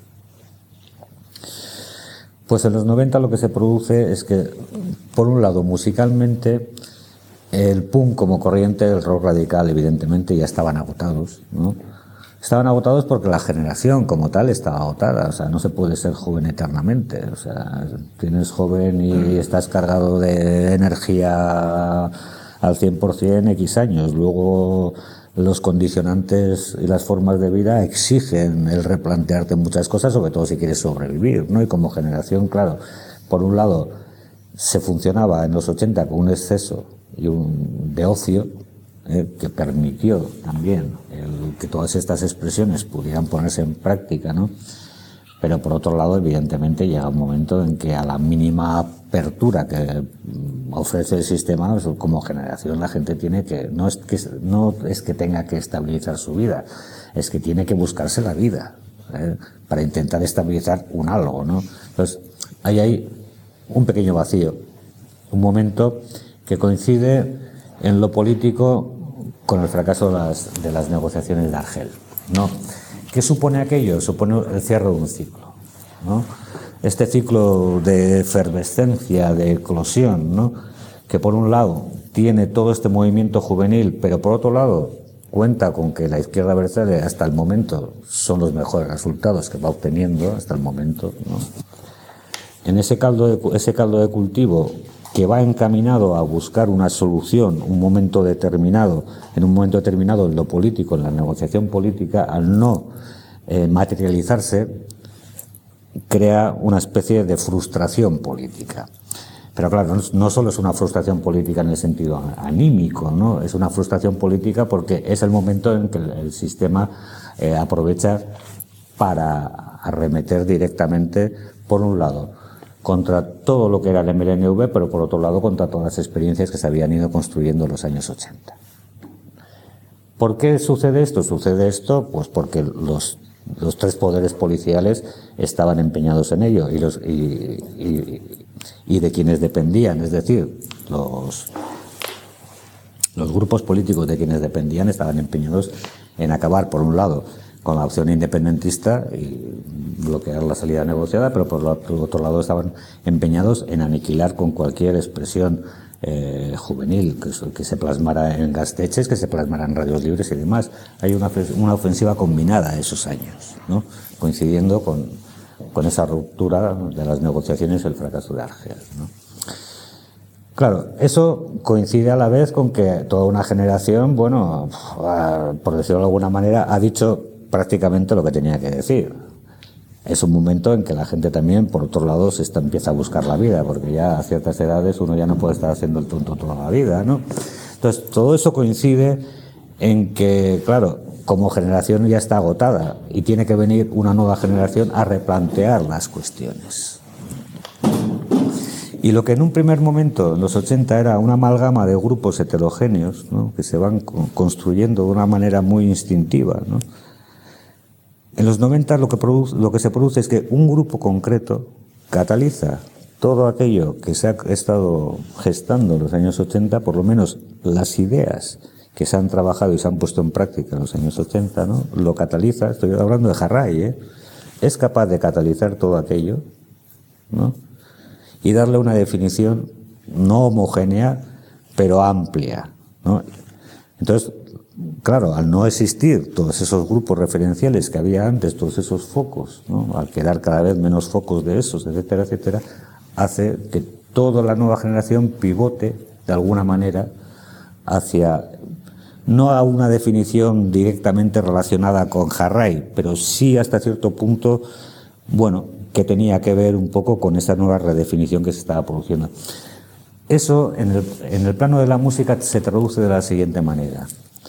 Pues en los noventa lo que se produce es que, por un lado, musicalmente, el punk como corriente, el rock radical, evidentemente, ya estaban agotados, ¿no? Estaban agotados porque la generación como tal estaba agotada, o sea, no se puede ser joven eternamente, o sea, tienes joven y estás cargado de energía al cien por ciento X años, luego los condicionantes y las formas de vida exigen el replantearte muchas cosas, sobre todo si quieres sobrevivir, ¿no? Y como generación, claro, por un lado se funcionaba en los ochenta con un exceso y un de ocio, eh, que permitió también el, que todas estas expresiones pudieran ponerse en práctica, ¿no? Pero por otro lado, evidentemente, llega un momento en que a la mínima apertura que ofrece el sistema, como generación, la gente tiene que no es que no es que tenga que estabilizar su vida, es que tiene que buscarse la vida, ¿eh? Para intentar estabilizar un algo, ¿no? Entonces, hay ahí un pequeño vacío, un momento que coincide en lo político con el fracaso de las, de las negociaciones de Argel, ¿no? ¿Qué supone aquello? Supone el cierre de un ciclo, ¿no? Este ciclo de efervescencia, de eclosión, ¿no? Que por un lado tiene todo este movimiento juvenil, pero por otro lado cuenta con que la izquierda abertzale hasta el momento son los mejores resultados que va obteniendo hasta el momento, ¿no? En ese caldo de, ese caldo de cultivo que va encaminado a buscar una solución, un momento determinado, en un momento determinado en lo político, en la negociación política, al no eh, materializarse, crea una especie de frustración política. Pero claro, no, no solo es una frustración política en el sentido anímico, ¿no? Es una frustración política porque es el momento en que el, el sistema eh, aprovecha para arremeter directamente, por un lado, contra todo lo que era el M L N V, pero por otro lado contra todas las experiencias que se habían ido construyendo en los años ochenta. ¿Por qué sucede esto? Sucede esto pues porque los, los tres poderes policiales estaban empeñados en ello y, los, y, y, y de quienes dependían, es decir, los, los grupos políticos de quienes dependían estaban empeñados en acabar, por un lado, con la opción independentista y bloquear la salida negociada, pero por, lo, por otro lado estaban empeñados en aniquilar con cualquier expresión eh, juvenil que, que se plasmara en Gasteches, que se plasmara en radios libres y demás. Hay una, una ofensiva combinada esos años, ¿no? Coincidiendo con, con esa ruptura de las negociaciones y el fracaso de Argel, ¿no? Claro, eso coincide a la vez con que toda una generación, bueno, por decirlo de alguna manera, ha dicho prácticamente lo que tenía que decir. Es un momento en que la gente también, por otro lado, se está, empieza a buscar la vida, porque ya a ciertas edades uno ya no puede estar haciendo el tonto toda la vida, ¿no? Entonces, todo eso coincide en que, claro, como generación ya está agotada y tiene que venir una nueva generación a replantear las cuestiones. Y lo que en un primer momento, en los ochenta, era una amalgama de grupos heterogéneos, ¿no?, que se van construyendo de una manera muy instintiva, ¿no? En los noventa lo que, produce, lo que se produce es que un grupo concreto cataliza todo aquello que se ha estado gestando en los años ochenta, por lo menos las ideas que se han trabajado y se han puesto en práctica en los años ochenta, ¿no?, lo cataliza. Estoy hablando de Jarray, ¿eh? Es capaz de catalizar todo aquello, ¿no?, y darle una definición no homogénea, pero amplia, ¿no? Entonces, claro, al no existir todos esos grupos referenciales que había antes, todos esos focos, ¿no?, al quedar cada vez menos focos de esos, etcétera, etcétera, hace que toda la nueva generación pivote de alguna manera hacia, no a una definición directamente relacionada con Jarray, pero sí hasta cierto punto, bueno, que tenía que ver un poco con esa nueva redefinición que se estaba produciendo. Eso, en el, en el plano de la música, se traduce de la siguiente manera.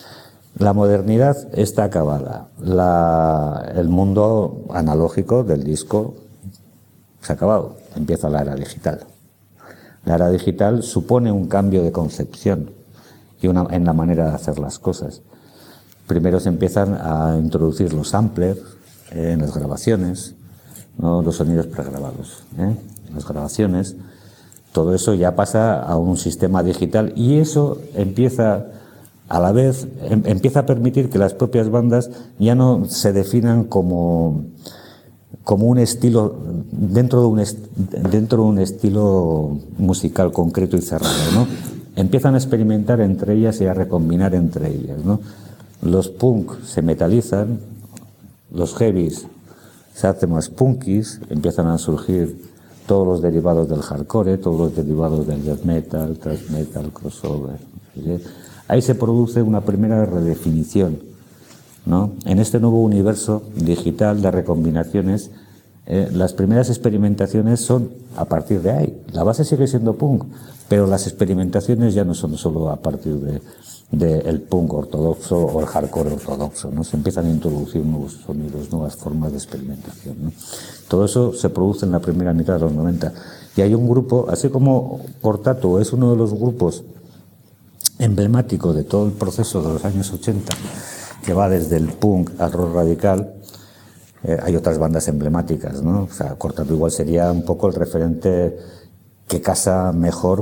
La modernidad está acabada. La, el mundo analógico del disco se ha acabado. Empieza la era digital. La era digital supone un cambio de concepción y una, en la manera de hacer las cosas. Primero se empiezan a introducir los samplers eh, en las grabaciones, no los sonidos pregrabados, ¿eh? Las grabaciones. Todo eso ya pasa a un sistema digital y eso empieza a la vez, em, empieza a permitir que las propias bandas ya no se definan como, como un estilo, dentro de un, est, dentro de un estilo musical concreto y cerrado, ¿no? Empiezan a experimentar entre ellas y a recombinar entre ellas, ¿no? Los punk se metalizan, los heavies se hacen más punkis, empiezan a surgir todos los derivados del hardcore, todos los derivados del death metal, thrash metal, crossover. ¿Sí? Ahí se produce una primera redefinición, ¿no? En este nuevo universo digital de recombinaciones, eh, las primeras experimentaciones son a partir de ahí. La base sigue siendo punk, pero las experimentaciones ya no son solo a partir de del punk ortodoxo o el hardcore ortodoxo, ¿no? Se empiezan a introducir nuevos sonidos, nuevas formas de experimentación, ¿no? Todo eso se produce en la primera mitad de los noventa. Y hay un grupo, así como Cortato es uno de los grupos emblemáticos de todo el proceso de los años ochenta, que va desde el punk al rock radical, eh, hay otras bandas emblemáticas, ¿no? O sea, Cortato igual sería un poco el referente que casa mejor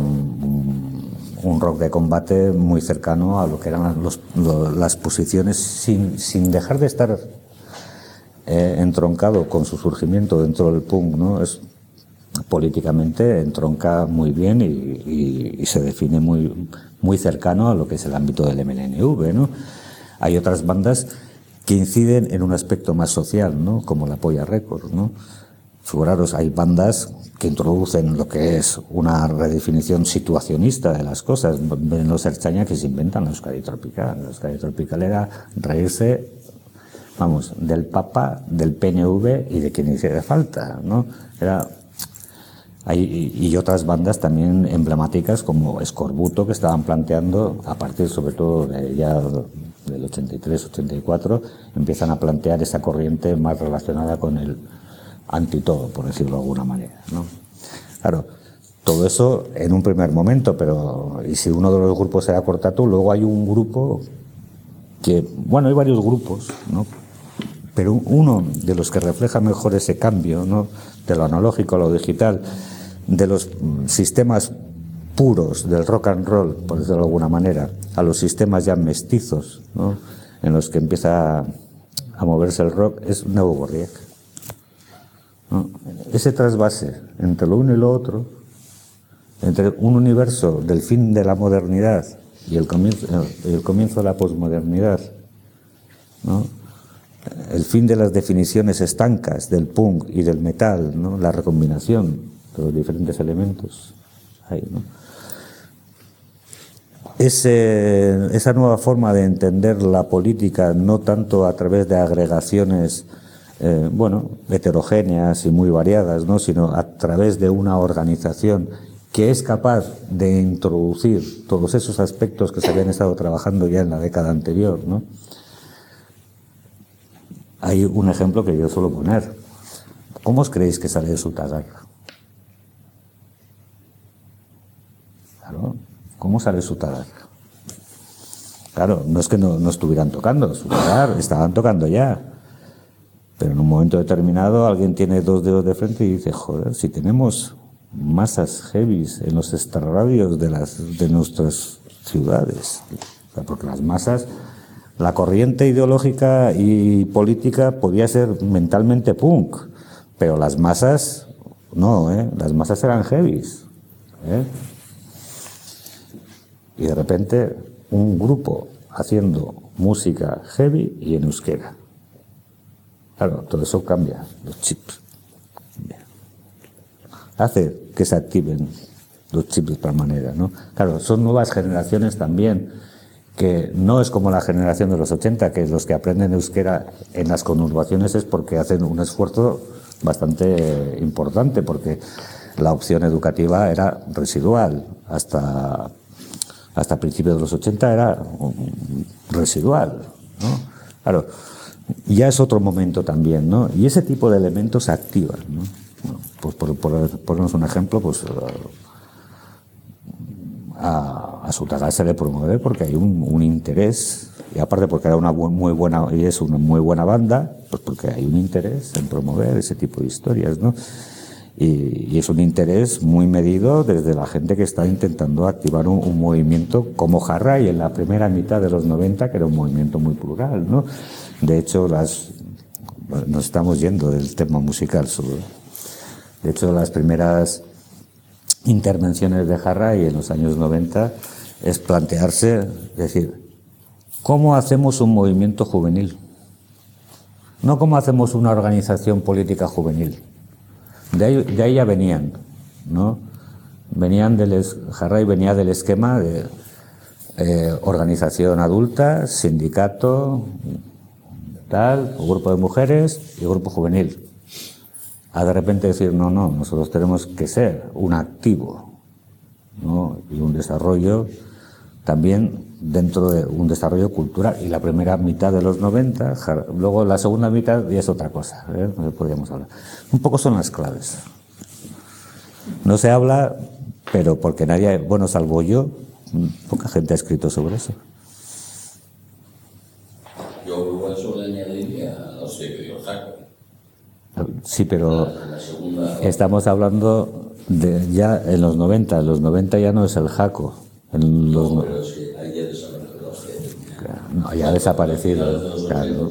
con un rock de combate muy cercano a lo que eran los, los, las posiciones, sin, sin dejar de estar eh, entroncado con su surgimiento dentro del punk, ¿no? Es, políticamente entronca muy bien y, y, y se define muy, muy cercano a lo que es el ámbito del M N N V, ¿no? Hay otras bandas que inciden en un aspecto más social, ¿no?, como la Polla Records, ¿no? Figuraros, hay bandas que introducen lo que es una redefinición situacionista de las cosas. No se extraña que se inventan la Euskadi Tropical. La Euskadi Tropical era reírse, vamos, del Papa, del P N V y de quien hiciera falta, ¿no? Era, hay, y otras bandas también emblemáticas como Escorbuto, que estaban planteando, a partir sobre todo de ya del ochenta y tres, ochenta y cuatro, empiezan a plantear esa corriente más relacionada con el anti todo, por decirlo de alguna manera, ¿no? Claro, todo eso en un primer momento, pero y si uno de los grupos era Cortato, luego hay un grupo que, bueno, hay varios grupos, ¿no? Pero uno de los que refleja mejor ese cambio, ¿no?, de lo analógico a lo digital, de los sistemas puros del rock and roll, por decirlo de alguna manera, a los sistemas ya mestizos, ¿no?, en los que empieza a moverse el rock, es Nebo Gorriak, ¿no? Ese trasvase entre lo uno y lo otro, entre un universo del fin de la modernidad y el comienzo, el comienzo de la posmodernidad, ¿no?, el fin de las definiciones estancas del punk y del metal, ¿no?, la recombinación de los diferentes elementos ahí, ¿no? Ese, esa nueva forma de entender la política, no tanto a través de agregaciones eh, bueno, heterogéneas y muy variadas, ¿no?, sino a través de una organización que es capaz de introducir todos esos aspectos que se habían estado trabajando ya en la década anterior, ¿no? Hay un ejemplo que yo suelo poner. ¿Cómo os creéis que sale de Sutagarra? Claro, ¿cómo sale Sutagarra? Claro, no es que no, no estuvieran tocando, Sutagarra, estaban tocando ya. Pero en un momento determinado alguien tiene dos dedos de frente y dice, joder, si tenemos masas heavies en los extrarradios de, las, de nuestras ciudades. O sea, porque las masas... La corriente ideológica y política podía ser mentalmente punk, pero las masas, no, ¿eh? Las masas eran heavies, ¿eh? Y de repente un grupo haciendo música heavy y en euskera. Claro, todo eso cambia, los chips. Hace que se activen los chips de otra manera, ¿no? Claro, son nuevas generaciones también, que no es como la generación de los ochenta, que los que aprenden euskera en las conurbaciones es porque hacen un esfuerzo bastante importante, porque la opción educativa era residual. Hasta, hasta principios de los ochenta era residual, ¿no? Claro, ya es otro momento también, ¿no? Y ese tipo de elementos se activan, ¿no? Bueno, pues por, por ponernos un ejemplo, pues... A, a Sutagarra se le promueve porque hay un, un interés, y aparte porque era una bu muy buena y es una muy buena banda, pues porque hay un interés en promover ese tipo de historias, ¿no? Y, y es un interés muy medido desde la gente que está intentando activar un, un movimiento como Jarra, y en la primera mitad de los noventa, que era un movimiento muy plural, ¿no? De hecho, las nos estamos yendo del tema musical. De hecho, las primeras intervenciones de Jarray en los años noventa es plantearse, es decir, ¿cómo hacemos un movimiento juvenil? No cómo hacemos una organización política juvenil. De ahí, de ahí ya venían, ¿no? Venían del, Jarray venía del esquema de eh, organización adulta, sindicato, tal, grupo de mujeres y grupo juvenil. A de repente decir, no, no, nosotros tenemos que ser un activo, ¿no? Y un desarrollo también dentro de un desarrollo cultural. Y la primera mitad de los noventa, luego la segunda mitad ya es otra cosa, ¿eh? No podríamos hablar. Un poco son las claves. No se habla, pero porque nadie, bueno, salvo yo, poca gente ha escrito sobre eso. Yo eso le añadiría, no sé, que yo saco. Sí, pero La segunda... estamos hablando de ya en los noventa. En los noventa ya no es el jaco. En los No, pero es que ahí ya desapareció. No, ya ha desaparecido. Claro.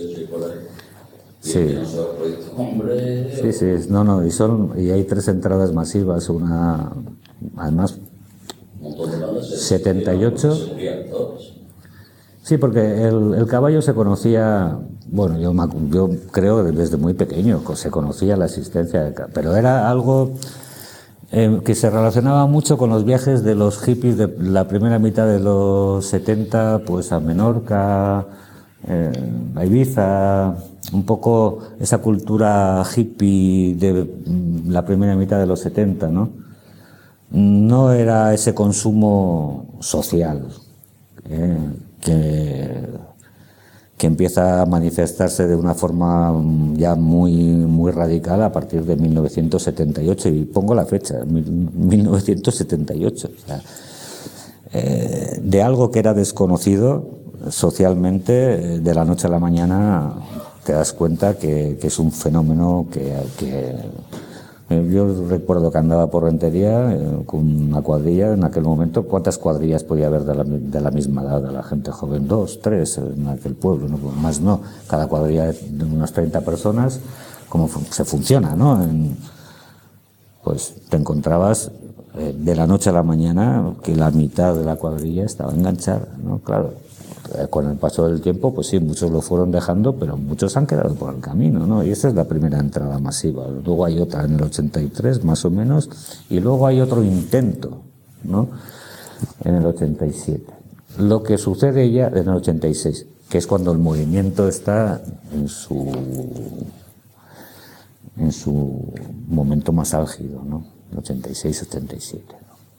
Sí. Sí, sí. No, no. Y son y hay tres entradas masivas. Una, además, setenta y ocho. Sí, porque el, el caballo se conocía, bueno, yo, yo creo desde muy pequeño se conocía la existencia del caballo, pero era algo eh, que se relacionaba mucho con los viajes de los hippies de la primera mitad de los setenta, pues a Menorca, eh, a Ibiza, un poco esa cultura hippie de la primera mitad de los setenta, ¿no? No era ese consumo social, eh, que, que empieza a manifestarse de una forma ya muy, muy radical a partir de mil novecientos setenta y ocho, y pongo la fecha, mil novecientos setenta y ocho. O sea, eh, de algo que era desconocido socialmente, de la noche a la mañana, te das cuenta que, que es un fenómeno que... que yo recuerdo que andaba por Rentería eh, con una cuadrilla en aquel momento. ¿Cuántas cuadrillas podía haber de la, de la misma edad de la gente joven? Dos, tres en aquel pueblo, ¿no? Más no. Cada cuadrilla de unas treinta personas, como se funciona, ¿no? En, pues te encontrabas eh, de la noche a la mañana que la mitad de la cuadrilla estaba enganchada, ¿no? Claro. Con el paso del tiempo, pues sí, muchos lo fueron dejando, pero muchos han quedado por el camino, ¿no? Y esa es la primera entrada masiva. Luego hay otra en el ochenta y tres, más o menos, y luego hay otro intento, ¿no? En el ochenta y siete. Lo que sucede ya en el ochenta y seis, que es cuando el movimiento está en su en su momento más álgido, ¿no? ochenta y seis, ochenta y siete.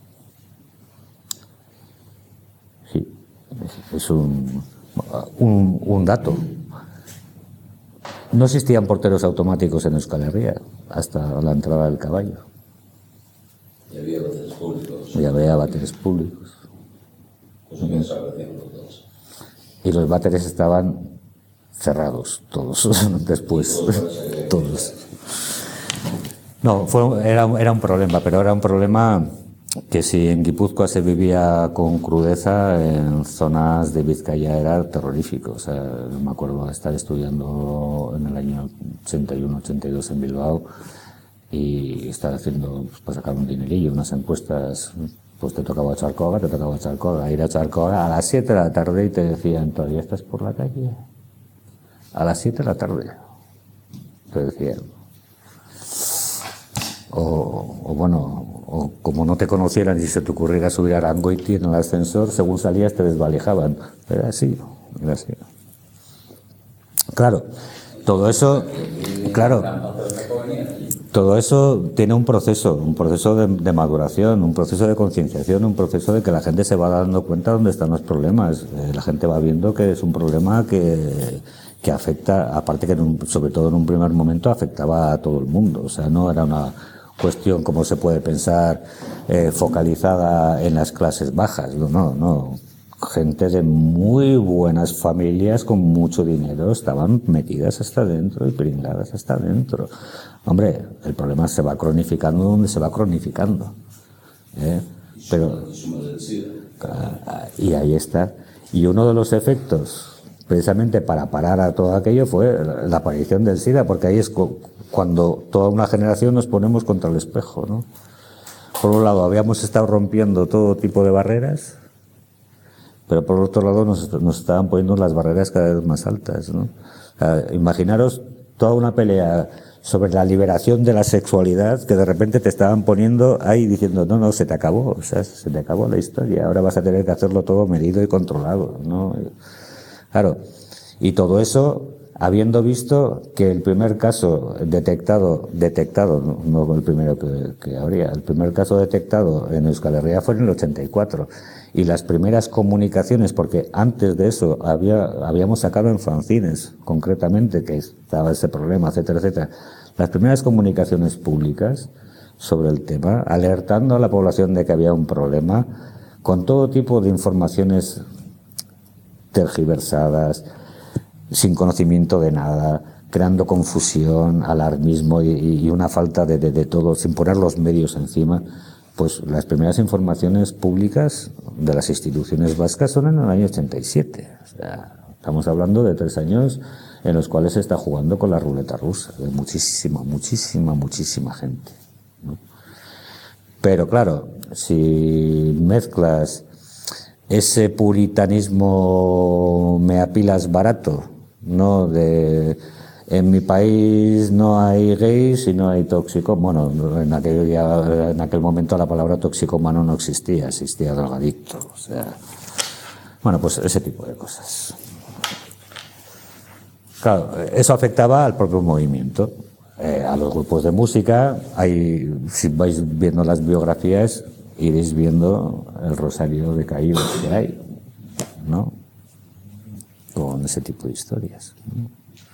Sí. Es un, un, un dato. No existían porteros automáticos en Euskal Herria hasta la entrada del caballo. Y había bateres públicos. Y había bateres públicos. Cosa que desaparecieron los dos. Y los bateres estaban cerrados, todos, después, todos. No, fue, era, era un problema, pero era un problema... que si en Guipúzcoa se vivía con crudeza, en zonas de Vizcaya era terrorífico. O sea, me acuerdo de estar estudiando en el año ochenta y uno, ochenta y dos en Bilbao y estar haciendo, pues, para sacar un dinerillo, unas encuestas, pues te tocaba Charcoga, te tocaba Charcoga, ir a Charcoga a las siete de la tarde y te decían, ¿todavía estás por la calle? A las siete de la tarde, te decían. O, o bueno, o como no te conocieran y se te ocurriera subir a Arangoiti en el ascensor, según salías te desvalijaban. Era así, era así. Claro, todo eso, claro, todo eso tiene un proceso, un proceso de, de maduración, un proceso de concienciación, un proceso de que la gente se va dando cuenta dónde están los problemas. Eh, la gente va viendo que es un problema que, que afecta, aparte que en un, sobre todo en un primer momento afectaba a todo el mundo. O sea, no era una cuestión, como se puede pensar, eh, focalizada en las clases bajas. No, no, no. Gente de muy buenas familias con mucho dinero estaban metidas hasta dentro y pringadas hasta dentro. Hombre, el problema se va cronificando donde se va cronificando. ¿eh? Pero, y ahí está. Y uno de los efectos, precisamente para parar a todo aquello, fue la aparición del SIDA, porque ahí es cuando toda una generación nos ponemos contra el espejo, ¿no? Por un lado, habíamos estado rompiendo todo tipo de barreras, pero por otro lado nos, nos estaban poniendo las barreras cada vez más altas, ¿no? O sea, imaginaros toda una pelea sobre la liberación de la sexualidad que de repente te estaban poniendo ahí diciendo, no, no, se te acabó, o sea, se te acabó la historia, ahora vas a tener que hacerlo todo medido y controlado, ¿no? Claro, y todo eso habiendo visto que el primer caso detectado, detectado, no, no el primero que, que habría, el primer caso detectado en Euskal Herria fue en el ochenta y cuatro, y las primeras comunicaciones, porque antes de eso había, habíamos sacado en fanzines, concretamente, que estaba ese problema, etcétera, etcétera, las primeras comunicaciones públicas sobre el tema, alertando a la población de que había un problema, con todo tipo de informaciones tergiversadas, sin conocimiento de nada, creando confusión, alarmismo y, y una falta de, de, de todo, sin poner los medios encima. Pues las primeras informaciones públicas de las instituciones vascas son en el año ochenta y siete. O sea, estamos hablando de tres años en los cuales se está jugando con la ruleta rusa, de muchísima, muchísima, muchísima gente, ¿no? Pero claro, si mezclas ese puritanismo me apilas barato, no de en mi país no hay gays y no hay tóxicos. Bueno, en aquel día, en aquel momento la palabra toxicomano no existía, existía drogadicto. O sea, bueno, pues ese tipo de cosas. Claro, eso afectaba al propio movimiento, eh, a los grupos de música. Hay, si vais viendo las biografías, iréis viendo el rosario de caídos que hay, ¿no? Con ese tipo de historias, ¿no?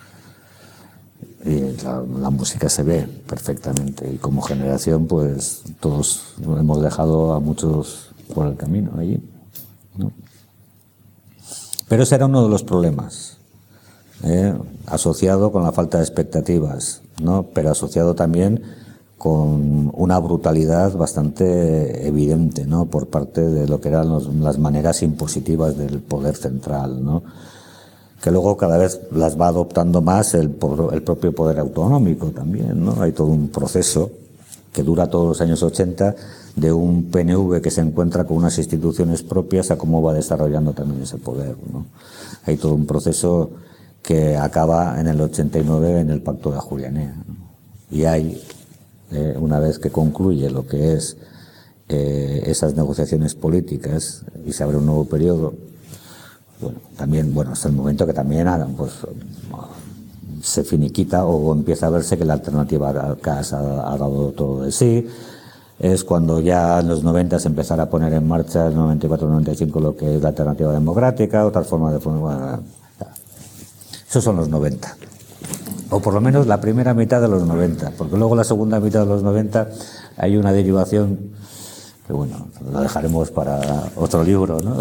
Y la, la música se ve perfectamente, y como generación pues todos hemos dejado a muchos por el camino allí, ¿no? Pero ese era uno de los problemas, ¿eh? asociado con la falta de expectativas, ¿no? Pero asociado también con una brutalidad bastante evidente, ¿no? Por parte de lo que eran los, las maneras impositivas del poder central, ¿no? Que luego cada vez las va adoptando más el, el propio poder autonómico también, ¿no? Hay todo un proceso que dura todos los años ochenta de un P N V que se encuentra con unas instituciones propias a cómo va desarrollando también ese poder, ¿no? Hay todo un proceso que acaba en el ochenta y nueve en el Pacto de Ajuria-Enea, ¿no? Y hay, eh, una vez que concluye lo que es eh, esas negociaciones políticas y se abre un nuevo periodo, bueno, también, bueno, hasta el momento que también pues, se finiquita o empieza a verse que la alternativa al C A S ha, ha dado todo de sí. Es cuando ya en los noventa se empezará a poner en marcha, en el noventa y cuatro noventa y cinco, lo que es la alternativa democrática, otra forma de... Bueno, esos son los noventa. O por lo menos la primera mitad de los noventa, porque luego la segunda mitad de los noventa hay una derivación que, bueno, lo dejaremos para otro libro, ¿no?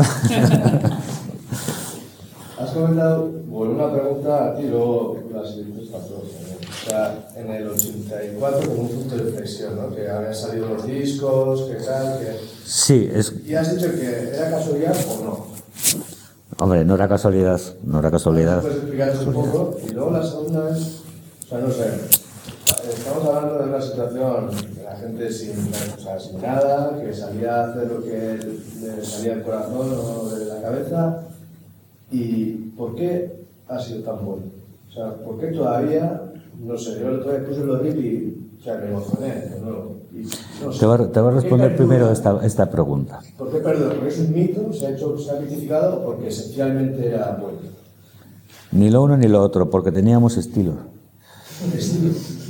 Has comentado, bueno, una pregunta a ti, luego las siguientes para todos. O sea, en el ochenta y cuatro como un punto de inflexión, ¿no? Que habían salido los discos, que tal, que... Sí, es... ¿Y has dicho que era casualidad o no? Hombre, no era casualidad, no era casualidad. ¿Puedes explicarnos un poco? Y luego la segunda es, o sea, no sé, estamos hablando de una situación de la gente sin, o sea, sin nada, que salía a hacer lo que le salía del corazón o de la cabeza. ¿Y por qué ha sido tan bueno? O sea, ¿por qué todavía, no sé, yo el otro día puse los riff y, o sea, me emocioné de nuevo. Y, no sé, te, voy, te voy a responder primero esta, esta pregunta. ¿Por qué perdón? ¿Porque es un mito? ¿Se ha hecho, se ha mitificado? ¿Porque esencialmente era bueno? Ni lo uno ni lo otro, porque teníamos estilo. ¿Estilo?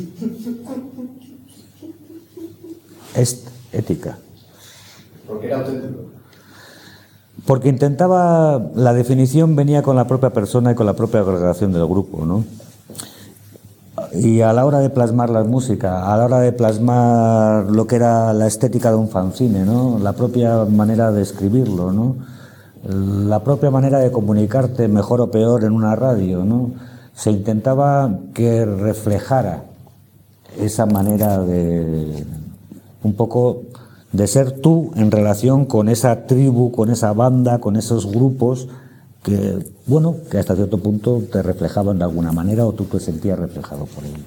Es ética. Porque era auténtico. Porque intentaba, la definición venía con la propia persona y con la propia agregación del grupo, ¿no? Y a la hora de plasmar la música, a la hora de plasmar lo que era la estética de un fanzine, ¿no? La propia manera de escribirlo, ¿no? La propia manera de comunicarte mejor o peor en una radio, ¿no? Se intentaba que reflejara esa manera de un poco de ser tú en relación con esa tribu, con esa banda, con esos grupos que, bueno, que hasta cierto punto te reflejaban de alguna manera o tú te sentías reflejado por ellos,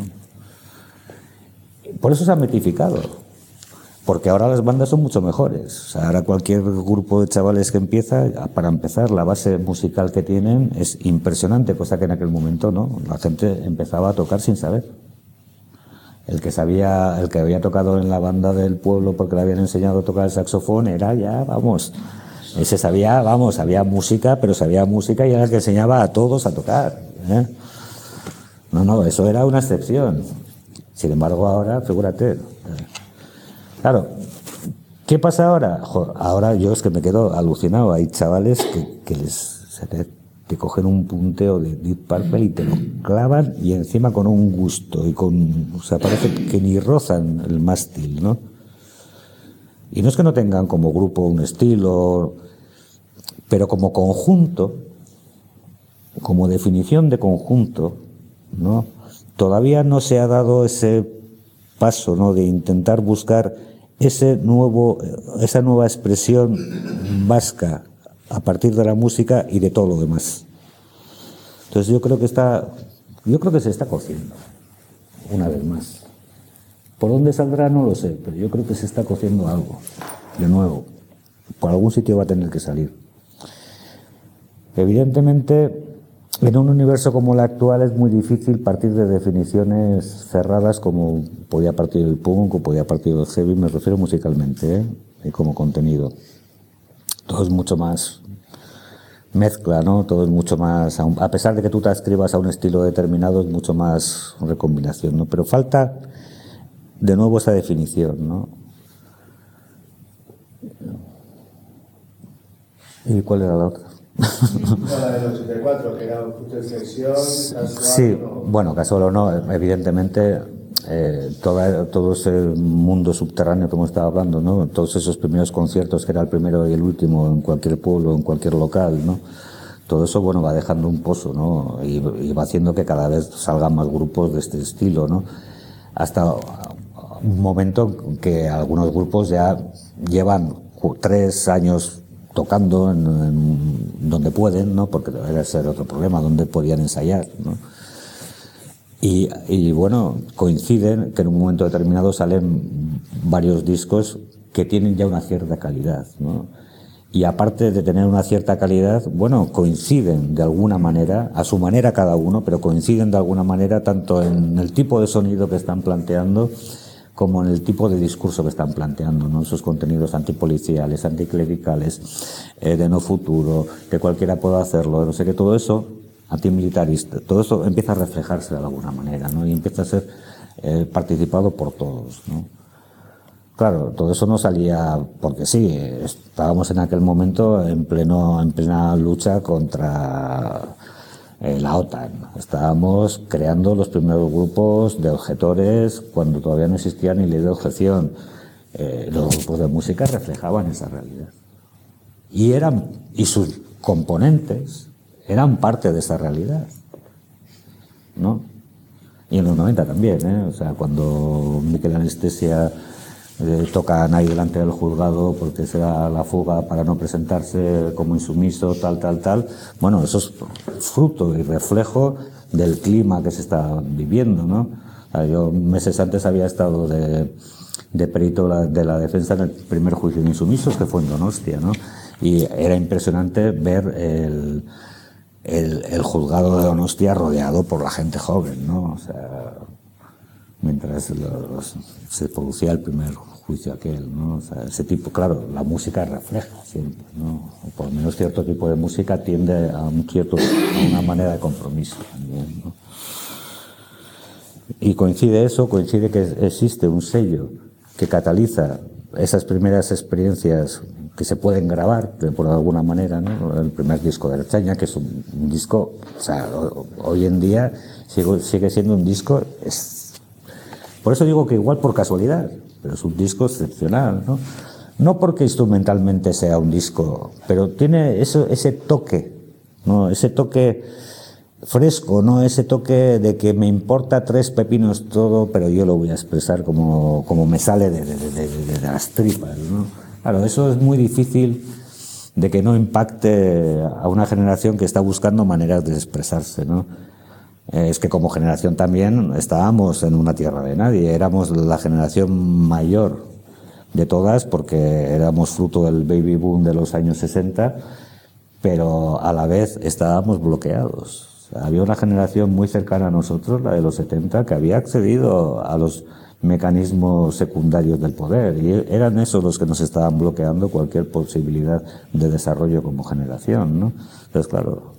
¿no? Por eso se ha mitificado, porque ahora las bandas son mucho mejores. O sea, ahora cualquier grupo de chavales que empieza, para empezar, la base musical que tienen es impresionante, cosa que en aquel momento no, la gente empezaba a tocar sin saber. El que sabía, el que había tocado en la banda del pueblo porque le habían enseñado a tocar el saxofón era ya, vamos, ese sabía, vamos, sabía música, pero sabía música y era el que enseñaba a todos a tocar, ¿eh? No, no, eso era una excepción. Sin embargo, ahora, figúrate. Claro, ¿qué pasa ahora? Jo, ahora yo es que me quedo alucinado. Hay chavales que, que les se te, te cogen un punteo de Deep Purple y te lo clavan y encima con un gusto y con, o sea, parece que ni rozan el mástil, ¿no? Y no es que no tengan como grupo un estilo, pero como conjunto, como definición de conjunto, ¿no? Todavía no se ha dado ese paso, ¿no? De intentar buscar ese nuevo, esa nueva expresión vasca a partir de la música y de todo lo demás. Entonces yo creo que está, yo creo que se está cociendo, una vez más. ¿Por dónde saldrá? No lo sé, pero yo creo que se está cociendo algo, de nuevo. Por algún sitio va a tener que salir. Evidentemente, en un universo como el actual es muy difícil partir de definiciones cerradas como podía partir el punk o podía partir el heavy, me refiero musicalmente, ¿eh? Y como contenido. Todo es mucho más mezcla, ¿no? Todo es mucho más, a pesar de que tú te adscribas a un estilo determinado, es mucho más recombinación, ¿no? Pero falta de nuevo esa definición, ¿no? ¿Y cuál era la otra? La del ochenta y cuatro, que era un punto de inflexión, casual. Sí, ¿no? bueno, casual o no, evidentemente eh, toda, todo ese mundo subterráneo como estaba hablando, ¿no? Todos esos primeros conciertos, que era el primero y el último en cualquier pueblo, en cualquier local, ¿no? todo eso, bueno, va dejando un pozo, ¿no? Y, y va haciendo que cada vez salgan más grupos de este estilo, ¿no? Hasta un momento que algunos grupos ya llevan tres años tocando en, en donde pueden, ¿no? Porque era ese otro problema, donde podían ensayar, ¿no? Y, y bueno, coinciden que en un momento determinado salen varios discos que tienen ya una cierta calidad, ¿no? Y aparte de tener una cierta calidad, bueno, coinciden de alguna manera, a su manera cada uno, pero coinciden de alguna manera tanto en el tipo de sonido que están planteando como en el tipo de discurso que están planteando, ¿no? Esos contenidos antipoliciales, anticlericales, eh, de no futuro, que cualquiera pueda hacerlo, no sé qué, todo eso, antimilitarista, todo eso empieza a reflejarse de alguna manera, ¿no? Y empieza a ser eh, participado por todos, ¿no? Claro, todo eso no salía porque sí, estábamos en aquel momento en pleno en plena lucha contra eh, la OTAN. Estábamos creando los primeros grupos de objetores cuando todavía no existía ni ley de objeción. Eh, los grupos de música reflejaban esa realidad. Y eran y sus componentes eran parte de esa realidad, ¿no? Y en los noventa también, ¿eh? O sea, cuando Miquel Anestesia Eh, tocan ahí delante del juzgado porque se da la fuga para no presentarse como insumiso, tal, tal, tal. Bueno, eso es fruto y reflejo del clima que se está viviendo, ¿no? O sea, yo meses antes había estado de, de perito de la defensa en el primer juicio de insumisos, que fue en Donostia, ¿no? Y era impresionante ver el, el, el juzgado de Donostia rodeado por la gente joven, ¿no? O sea, mientras los, se producía el primer juicio aquel, ¿no? O sea, ese tipo, claro, la música refleja siempre, ¿no? O por lo menos cierto tipo de música tiende a un cierto, a una manera de compromiso también, ¿no? Y coincide eso, coincide que existe un sello que cataliza esas primeras experiencias que se pueden grabar de, por alguna manera, ¿no? El primer disco de Ertzaina, que es un, un disco, o sea, hoy en día sigue, sigue siendo un disco, es, por eso digo que igual por casualidad, pero es un disco excepcional, ¿no? No porque instrumentalmente sea un disco, pero tiene eso, ese toque, ¿no? Ese toque fresco, ¿no? Ese toque de que me importa tres pepinos todo, pero yo lo voy a expresar como, como me sale de, de, de, de, de las tripas, ¿no? Claro, eso es muy difícil de que no impacte a una generación que está buscando maneras de expresarse, ¿no? Es que como generación también estábamos en una tierra de nadie, éramos la generación mayor de todas porque éramos fruto del baby boom de los años sesenta, pero a la vez estábamos bloqueados. O sea, había una generación muy cercana a nosotros, la de los setenta, que había accedido a los mecanismos secundarios del poder y eran esos los que nos estaban bloqueando cualquier posibilidad de desarrollo como generación, ¿no? Entonces, claro,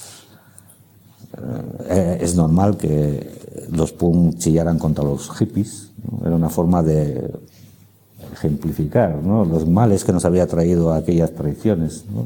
Eh, es normal que los punk chillaran contra los hippies, ¿no? Era una forma de ejemplificar, ¿no?, los males que nos había traído aquellas tradiciones, ¿no?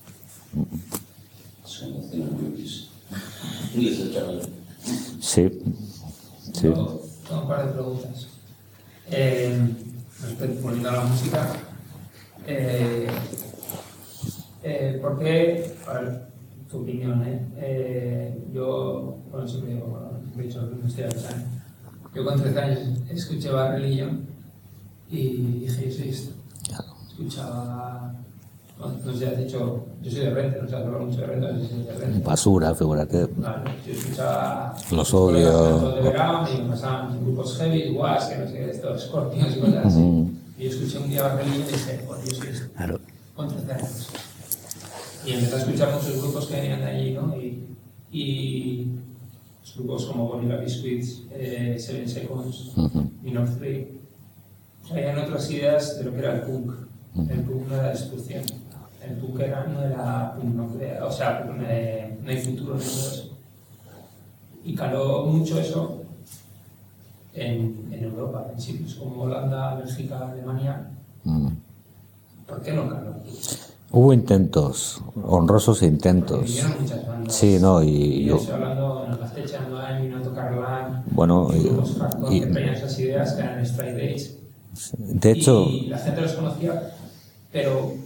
Sí, sí. Tengo, tengo un par de preguntas. Eh, respecto, volviendo a la música, eh, eh, ¿por qué? A ver, tu opinión, ¿eh? Eh, yo, bueno, siempre digo, bueno, he dicho que no estoy al años. Yo con trece años escuché Bad Religion y dije, yo soy esto. Escuchaba, bueno, no sé, has dicho, yo soy de Rente, no sé, hablo mucho de Rente, no sé si soy de Rente. Basura, figúrate. Vale, yo escuchaba Los odio. de verano y me pasaban grupos heavy, guas, que no sé qué, estos Scorpions y cosas así. Uh-huh. Y yo escuché un día Bad Religion y dije, joder, yo soy esto. Claro. Con trece años. Y empecé a escuchar muchos grupos que venían de allí, ¿no? Y, y grupos como Vanilla Biscuits, eh, Seven Seconds, uh-huh. Minor Three, traían otras ideas de lo que era el punk. Uh-huh. El punk no era destrucción. El punk era, no era punk, no, o sea, no, eh, no hay futuro, no hay todo eso. Y caló mucho eso en, en Europa, en sitios como Holanda, Bélgica, Alemania. Uh-huh. ¿Por qué no caló? Hubo intentos, honrosos intentos. Vinieron muchas bandas. Sí, no, y, y yo yo... estoy hablando en las fechas, no hay Minuto Carlan, bueno, y grupos y, que traían esas ideas que eran Straight Edge. De hecho... Y la gente los conocía, pero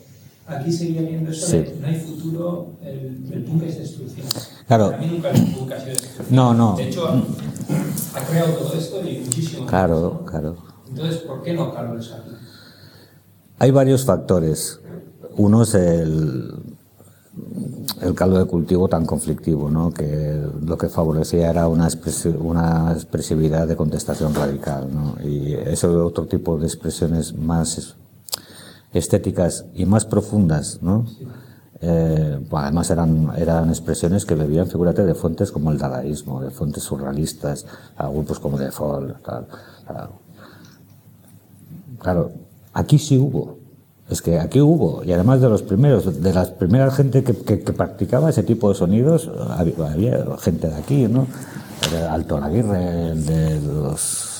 aquí seguía viendo eso Sí. de no hay futuro, el, el punk es destrucción. Claro. Para mí nunca el punk ha sido destrucción. No, no. De hecho, ha creado todo esto y muchísimo. Claro, más, ¿no? claro. Entonces, ¿por qué no caló eso aquí? Hay varios factores. Uno es el, el caldo de cultivo tan conflictivo, ¿no? Que lo que favorecía era una, expresi una expresividad de contestación radical, ¿no? Y eso de otro tipo de expresiones más estéticas y más profundas, ¿no? Eh, bueno, además eran, eran expresiones que bebían, figúrate, de fuentes como el dadaísmo, de fuentes surrealistas, a grupos como The Fall, tal, tal. Claro, aquí sí hubo. Es que aquí hubo, y además de los primeros, de las primeras gente que, que, que practicaba ese tipo de sonidos, había, había gente de aquí, ¿no? El Alto Laguirre, el de los...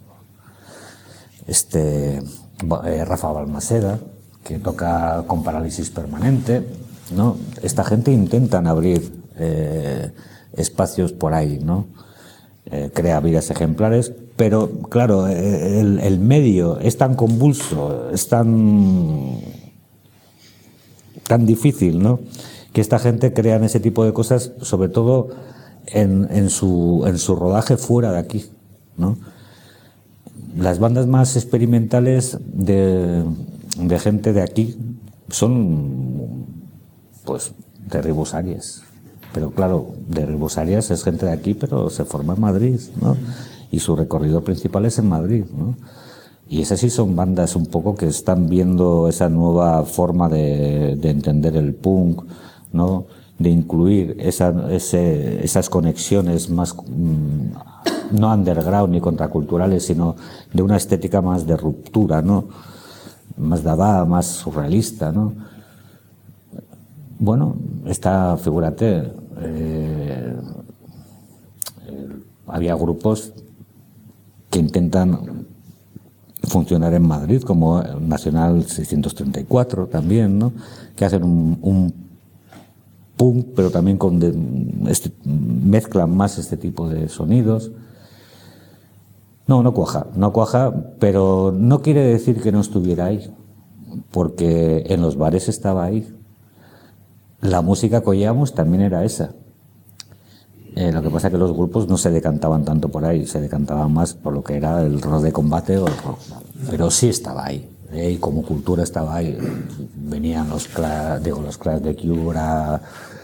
Este... Eh, Rafa Balmaseda, que toca con parálisis permanente, ¿no? Esta gente intentan abrir eh, espacios por ahí, ¿no? Eh, crea vidas ejemplares, pero claro, el, el medio es tan convulso, es tan tan difícil, ¿no? Que esta gente crea ese tipo de cosas, sobre todo en, en su en su rodaje fuera de aquí, ¿no? Las bandas más experimentales de, de gente de aquí son, pues, de Ribus Arias. Pero claro, de Ribus Arias es gente de aquí, pero se forma en Madrid, ¿no? Y su recorrido principal es en Madrid, ¿no? Y esas sí son bandas un poco que están viendo esa nueva forma de, de entender el punk, ¿no? De incluir esa, ese, esas conexiones más, mmm, no underground ni contraculturales, sino de una estética más de ruptura, ¿no? Más dada, más surrealista, ¿no? Bueno, esta, figúrate, eh, eh, había grupos que intentan funcionar en Madrid, como Nacional seiscientos treinta y cuatro también, ¿no? Que hacen un, un punk, pero también con de, este, mezclan más este tipo de sonidos. No, no cuaja, no cuaja, pero no quiere decir que no estuviera ahí, porque en los bares estaba ahí. La música que oíamos también era esa. Eh, lo que pasa es que los grupos no se decantaban tanto por ahí, se decantaban más por lo que era el rock de combate o el rock. Pero sí estaba ahí, eh, y como cultura estaba ahí. Venían los Clash, digo, los Clash de Cure a,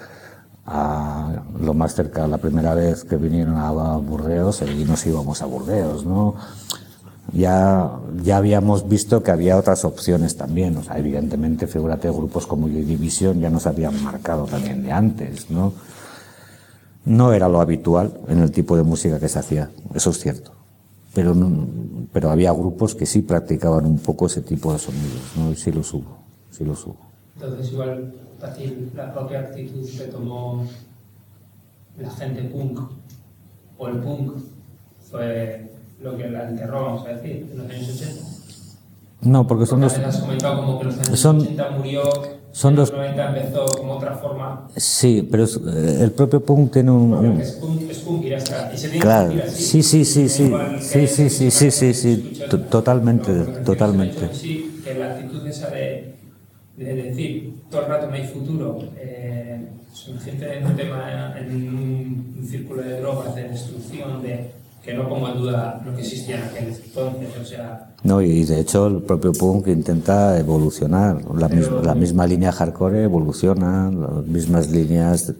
a lo más cerca, la primera vez que vinieron a Burdeos, y nos íbamos a Burdeos, ¿no? Ya, ya habíamos visto que había otras opciones también, o sea, evidentemente, figúrate, grupos como Joy Division ya nos habían marcado también de antes, ¿no? No era lo habitual en el tipo de música que se hacía, eso es cierto, pero, no, pero había grupos que sí practicaban un poco ese tipo de sonidos, ¿no? Y sí los hubo, sí los hubo. Entonces igual, así, la propia actitud que tomó la gente punk, o el punk, fue lo que la enterró, vamos a decir, en los años ochenta. No, porque son Porque dos... has comentado como que los años son, ochenta murió, son en los dos... noventa empezó como otra forma. Sí, pero es, el propio punk tiene un... un... Es punk, es punk y ya está. Y se tiene claro, que decir así. sí, sí, sí, sí, Igual sí, que sí, sí, sí, sí, sí, escuchas, to- totalmente, ¿no? Porque totalmente. Sí, que la actitud esa de, de decir todo el rato no hay futuro, eh, gente en un tema, en un, un círculo de drogas, de destrucción, de que no pongo en duda lo que existía en aquel entonces, o sea... No, y de hecho el propio punk intenta evolucionar, la, Pero, mis, la misma línea hardcore evoluciona, las mismas líneas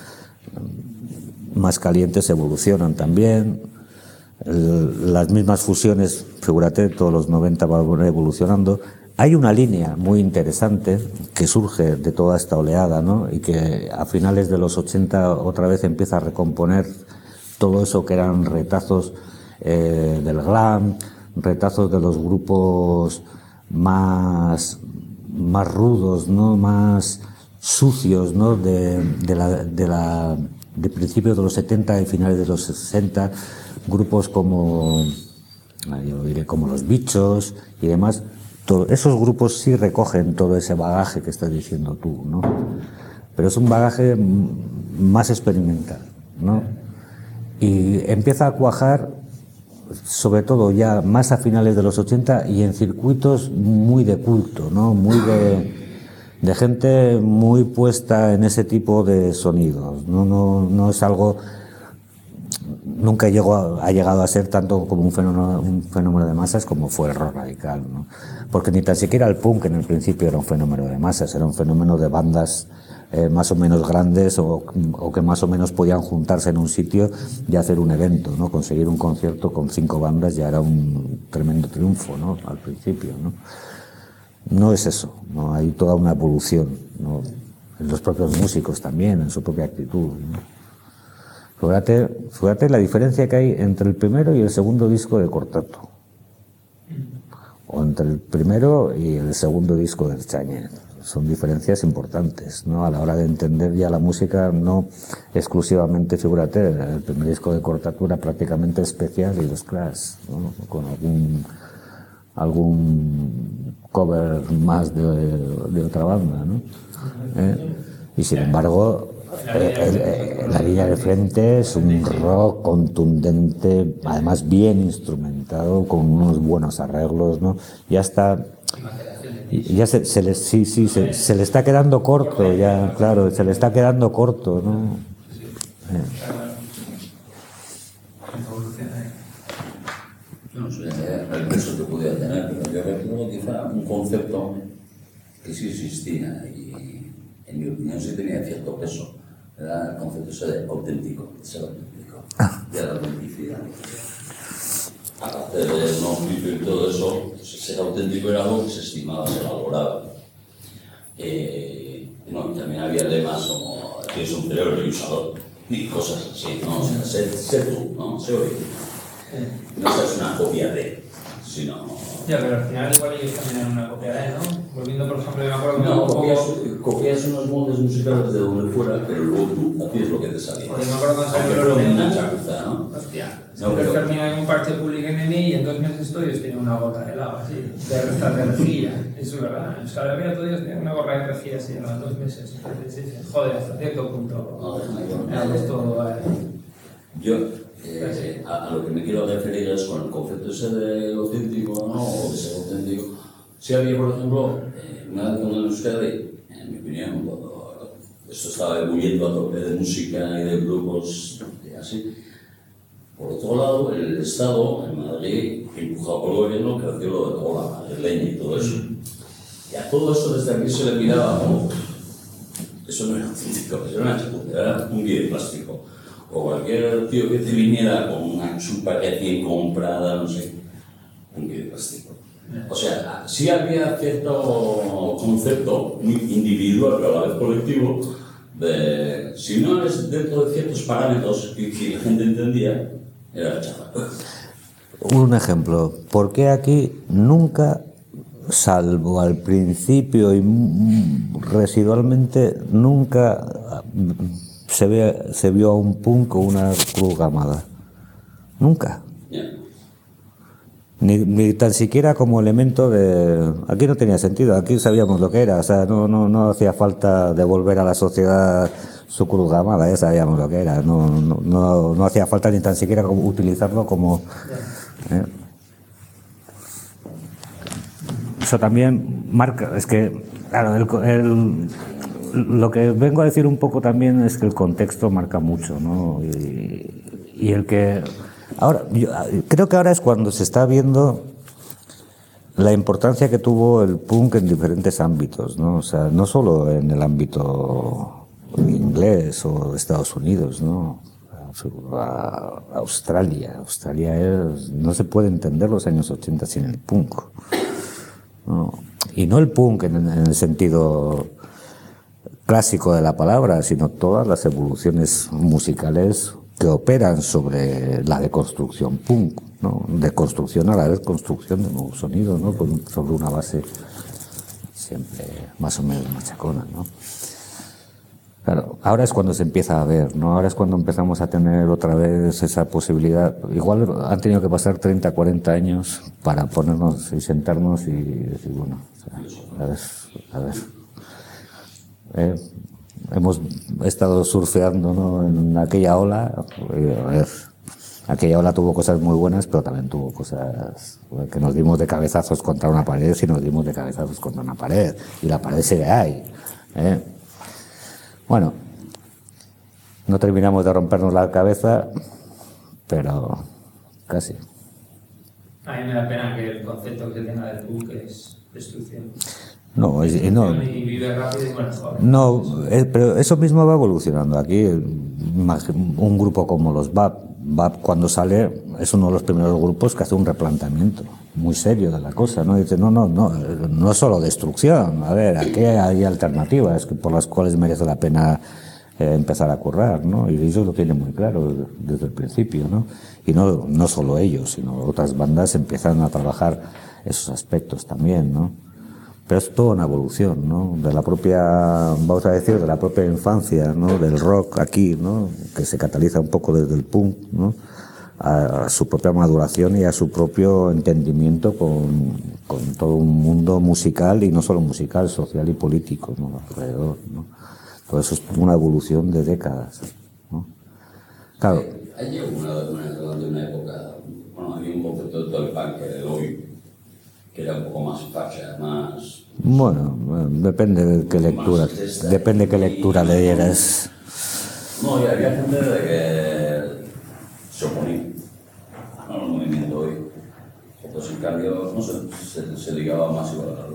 más calientes evolucionan también, el, las mismas fusiones, figúrate, todos los noventa van evolucionando. Hay una línea muy interesante que surge de toda esta oleada, ¿no? Y que a finales de los ochenta otra vez empieza a recomponer todo eso que eran retazos eh, del glam, retazos de los grupos más, más rudos, ¿no? Más sucios, ¿no? De, de la, de la, de principios de los setenta y finales de los sesenta, grupos como, yo diré, como Los Bichos y demás. Todo, esos grupos sí recogen todo ese bagaje que estás diciendo tú, ¿no? Pero es un bagaje más experimental, ¿no? Y empieza a cuajar, sobre todo ya más a finales de los ochenta y en circuitos muy de culto, ¿no? Muy de, de gente muy puesta en ese tipo de sonidos. No, no, no es algo... Nunca llegó a, ha llegado a ser tanto como un fenómeno, un fenómeno de masas como fue el rock radical, ¿no? Porque ni tan siquiera el punk en el principio era un fenómeno de masas, era un fenómeno de bandas eh, más o menos grandes o, o que más o menos podían juntarse en un sitio y hacer un evento, ¿no? Conseguir un concierto con cinco bandas ya era un tremendo triunfo, ¿no? Al principio, ¿no? No es eso, ¿no? Hay toda una evolución, ¿no? En los propios músicos también, en su propia actitud, ¿no? Fíjate, fíjate la diferencia que hay entre el primero y el segundo disco de Cortato, o entre el primero y el segundo disco de Ertzaintz. Son diferencias importantes, ¿no? A la hora de entender ya la música, no exclusivamente, figúrate, el primer disco de Cortato era prácticamente especial y los Clash, ¿no? Con algún algún cover más de, de otra banda, ¿no? ¿Eh? Y sin embargo, eh, eh, la línea de frente es un rock contundente, además bien instrumentado, con unos buenos arreglos, ¿no? Ya está, ya se, se le, sí, sí, se, se le está quedando corto, ya, claro, se le está quedando corto, ¿no? Eh. Yo no sé el peso que podía tener, pero yo recuerdo quizá un concepto que sí existía y en mi opinión sí tenía cierto peso. Era el concepto ese de auténtico, de ser auténtico, de la autenticidad. Aparte de no vivir y todo eso, ser auténtico era algo que se estimaba, se valoraba. Eh, no, y también había lemas como tienes un cerebro y usador y cosas así, ¿no? O sea, sé, sé tú, ¿no? Sé original. No seas una copia de, sino... Ya, pero al final igual ellos también eran una copia de, ¿no? Volviendo, por ejemplo, yo me acuerdo que No, un poco... copias, copias unos moldes musicales de donde fuera, pero luego tú haces lo que te salía. Porque me acuerdo cuando Aunque salió fuera los una Nena, chapuza, ¿no? hostia, No, no, pero- terminé en un parche público en mí y en dos meses todos tenían una gorra de helado, así, de restar de rejilla. Eso es verdad. O sea, la verdad todos tenían una gorra de rejilla así, en los dos meses. Entonces, dices, joder, hasta cierto punto. No, no, no. Era esto... Eh, Yo, eh, a, a lo que me quiero referir es con el concepto ese de auténtico, ¿no? O de ser auténtico. Si había, por ejemplo, eh, una vez cuando en Euskadi, en mi opinión, cuando esto estaba ebulliendo a tope de música y de grupos y así. Por otro lado, el Estado en Madrid, empujado por el gobierno, creció lo de toda la madrileña y todo eso. Y a todo eso desde aquí se le miraba como, eso no era auténtico, eso era una chapuza, era un guía de plástico. O cualquier tío que te viniera con una chupa recién comprada, no sé, un guía de plástico. O sea, sí había cierto concepto muy individual, pero a la vez colectivo, de si no eres dentro de ciertos parámetros que, que la gente entendía, era chafa. Un ejemplo, ¿por qué aquí nunca, salvo al principio y residualmente, nunca se, ve, se vio a un punk o una Cruz Gamada? Nunca. Yeah. Ni, ni tan siquiera como elemento de... Aquí no tenía sentido, aquí sabíamos lo que era, o sea, no, no, no hacía falta devolver a la sociedad su Cruz Gamada, ya sabíamos lo que era, no, no, no, no hacía falta ni tan siquiera como utilizarlo como... ¿eh? Eso también marca, es que, claro, el, el, lo que vengo a decir un poco también es que el contexto marca mucho, ¿no? Y, y el que... Ahora, yo creo que ahora es cuando se está viendo la importancia que tuvo el punk en diferentes ámbitos, ¿no? O sea, no solo en el ámbito inglés o de Estados Unidos, ¿no? A Australia. Australia es, no se puede entender los años ochenta sin el punk, ¿no? Y no el punk en, en el sentido clásico de la palabra, sino todas las evoluciones musicales que operan sobre la deconstrucción punk, ¿no? Deconstrucción a la vez construcción de nuevos sonidos, ¿no? Con, sobre una base siempre más o menos machacona, ¿no? Claro, ahora es cuando se empieza a ver, ¿no? Ahora es cuando empezamos a tener otra vez esa posibilidad. Igual han tenido que pasar treinta, cuarenta años para ponernos y sentarnos y decir, bueno, o sea, a ver, a ver. Eh, hemos estado surfeando, ¿no? En aquella ola, a ver, Aquella ola tuvo cosas muy buenas, pero también tuvo cosas que nos dimos de cabezazos contra una pared y nos dimos de cabezazos contra una pared. Y la pared sigue ahí. ¿eh? Bueno, no terminamos de rompernos la cabeza, pero casi. A mí me da pena que el concepto que se tenga del P U C es destrucción. No, es, no, y vive rápido y muere joven. no es, pero eso mismo va evolucionando. Aquí, un grupo como los V A P, V A P cuando sale es uno de los primeros grupos que hace un replanteamiento muy serio de la cosa, ¿no? Dice, no, no, no, no es solo destrucción. A ver, aquí hay alternativas por las cuales merece la pena eh, empezar a currar, ¿no? Y ellos lo tienen muy claro desde el principio, ¿no? Y no, no solo ellos, sino otras bandas empiezan a trabajar esos aspectos también, ¿no? Pero es toda una evolución, ¿no? De la propia, vamos a decir, de la propia infancia, ¿no? Del rock aquí, ¿no? Que se cataliza un poco desde el punk, ¿no? A, a su propia maduración y a su propio entendimiento con, con todo un mundo musical, y no solo musical, social y político, ¿no? Alrededor, ¿no? Todo eso es una evolución de décadas, ¿no? Claro. Hay una, una, de una época, bueno, había un concepto de todo el punk que era el hoy, que era un poco más facha, más... Bueno, depende de qué lectura, depende de qué lectura leyeras. No, y había gente de que se oponía al movimiento hoy. Entonces, en cambio, no sé, se, se ligaba más igual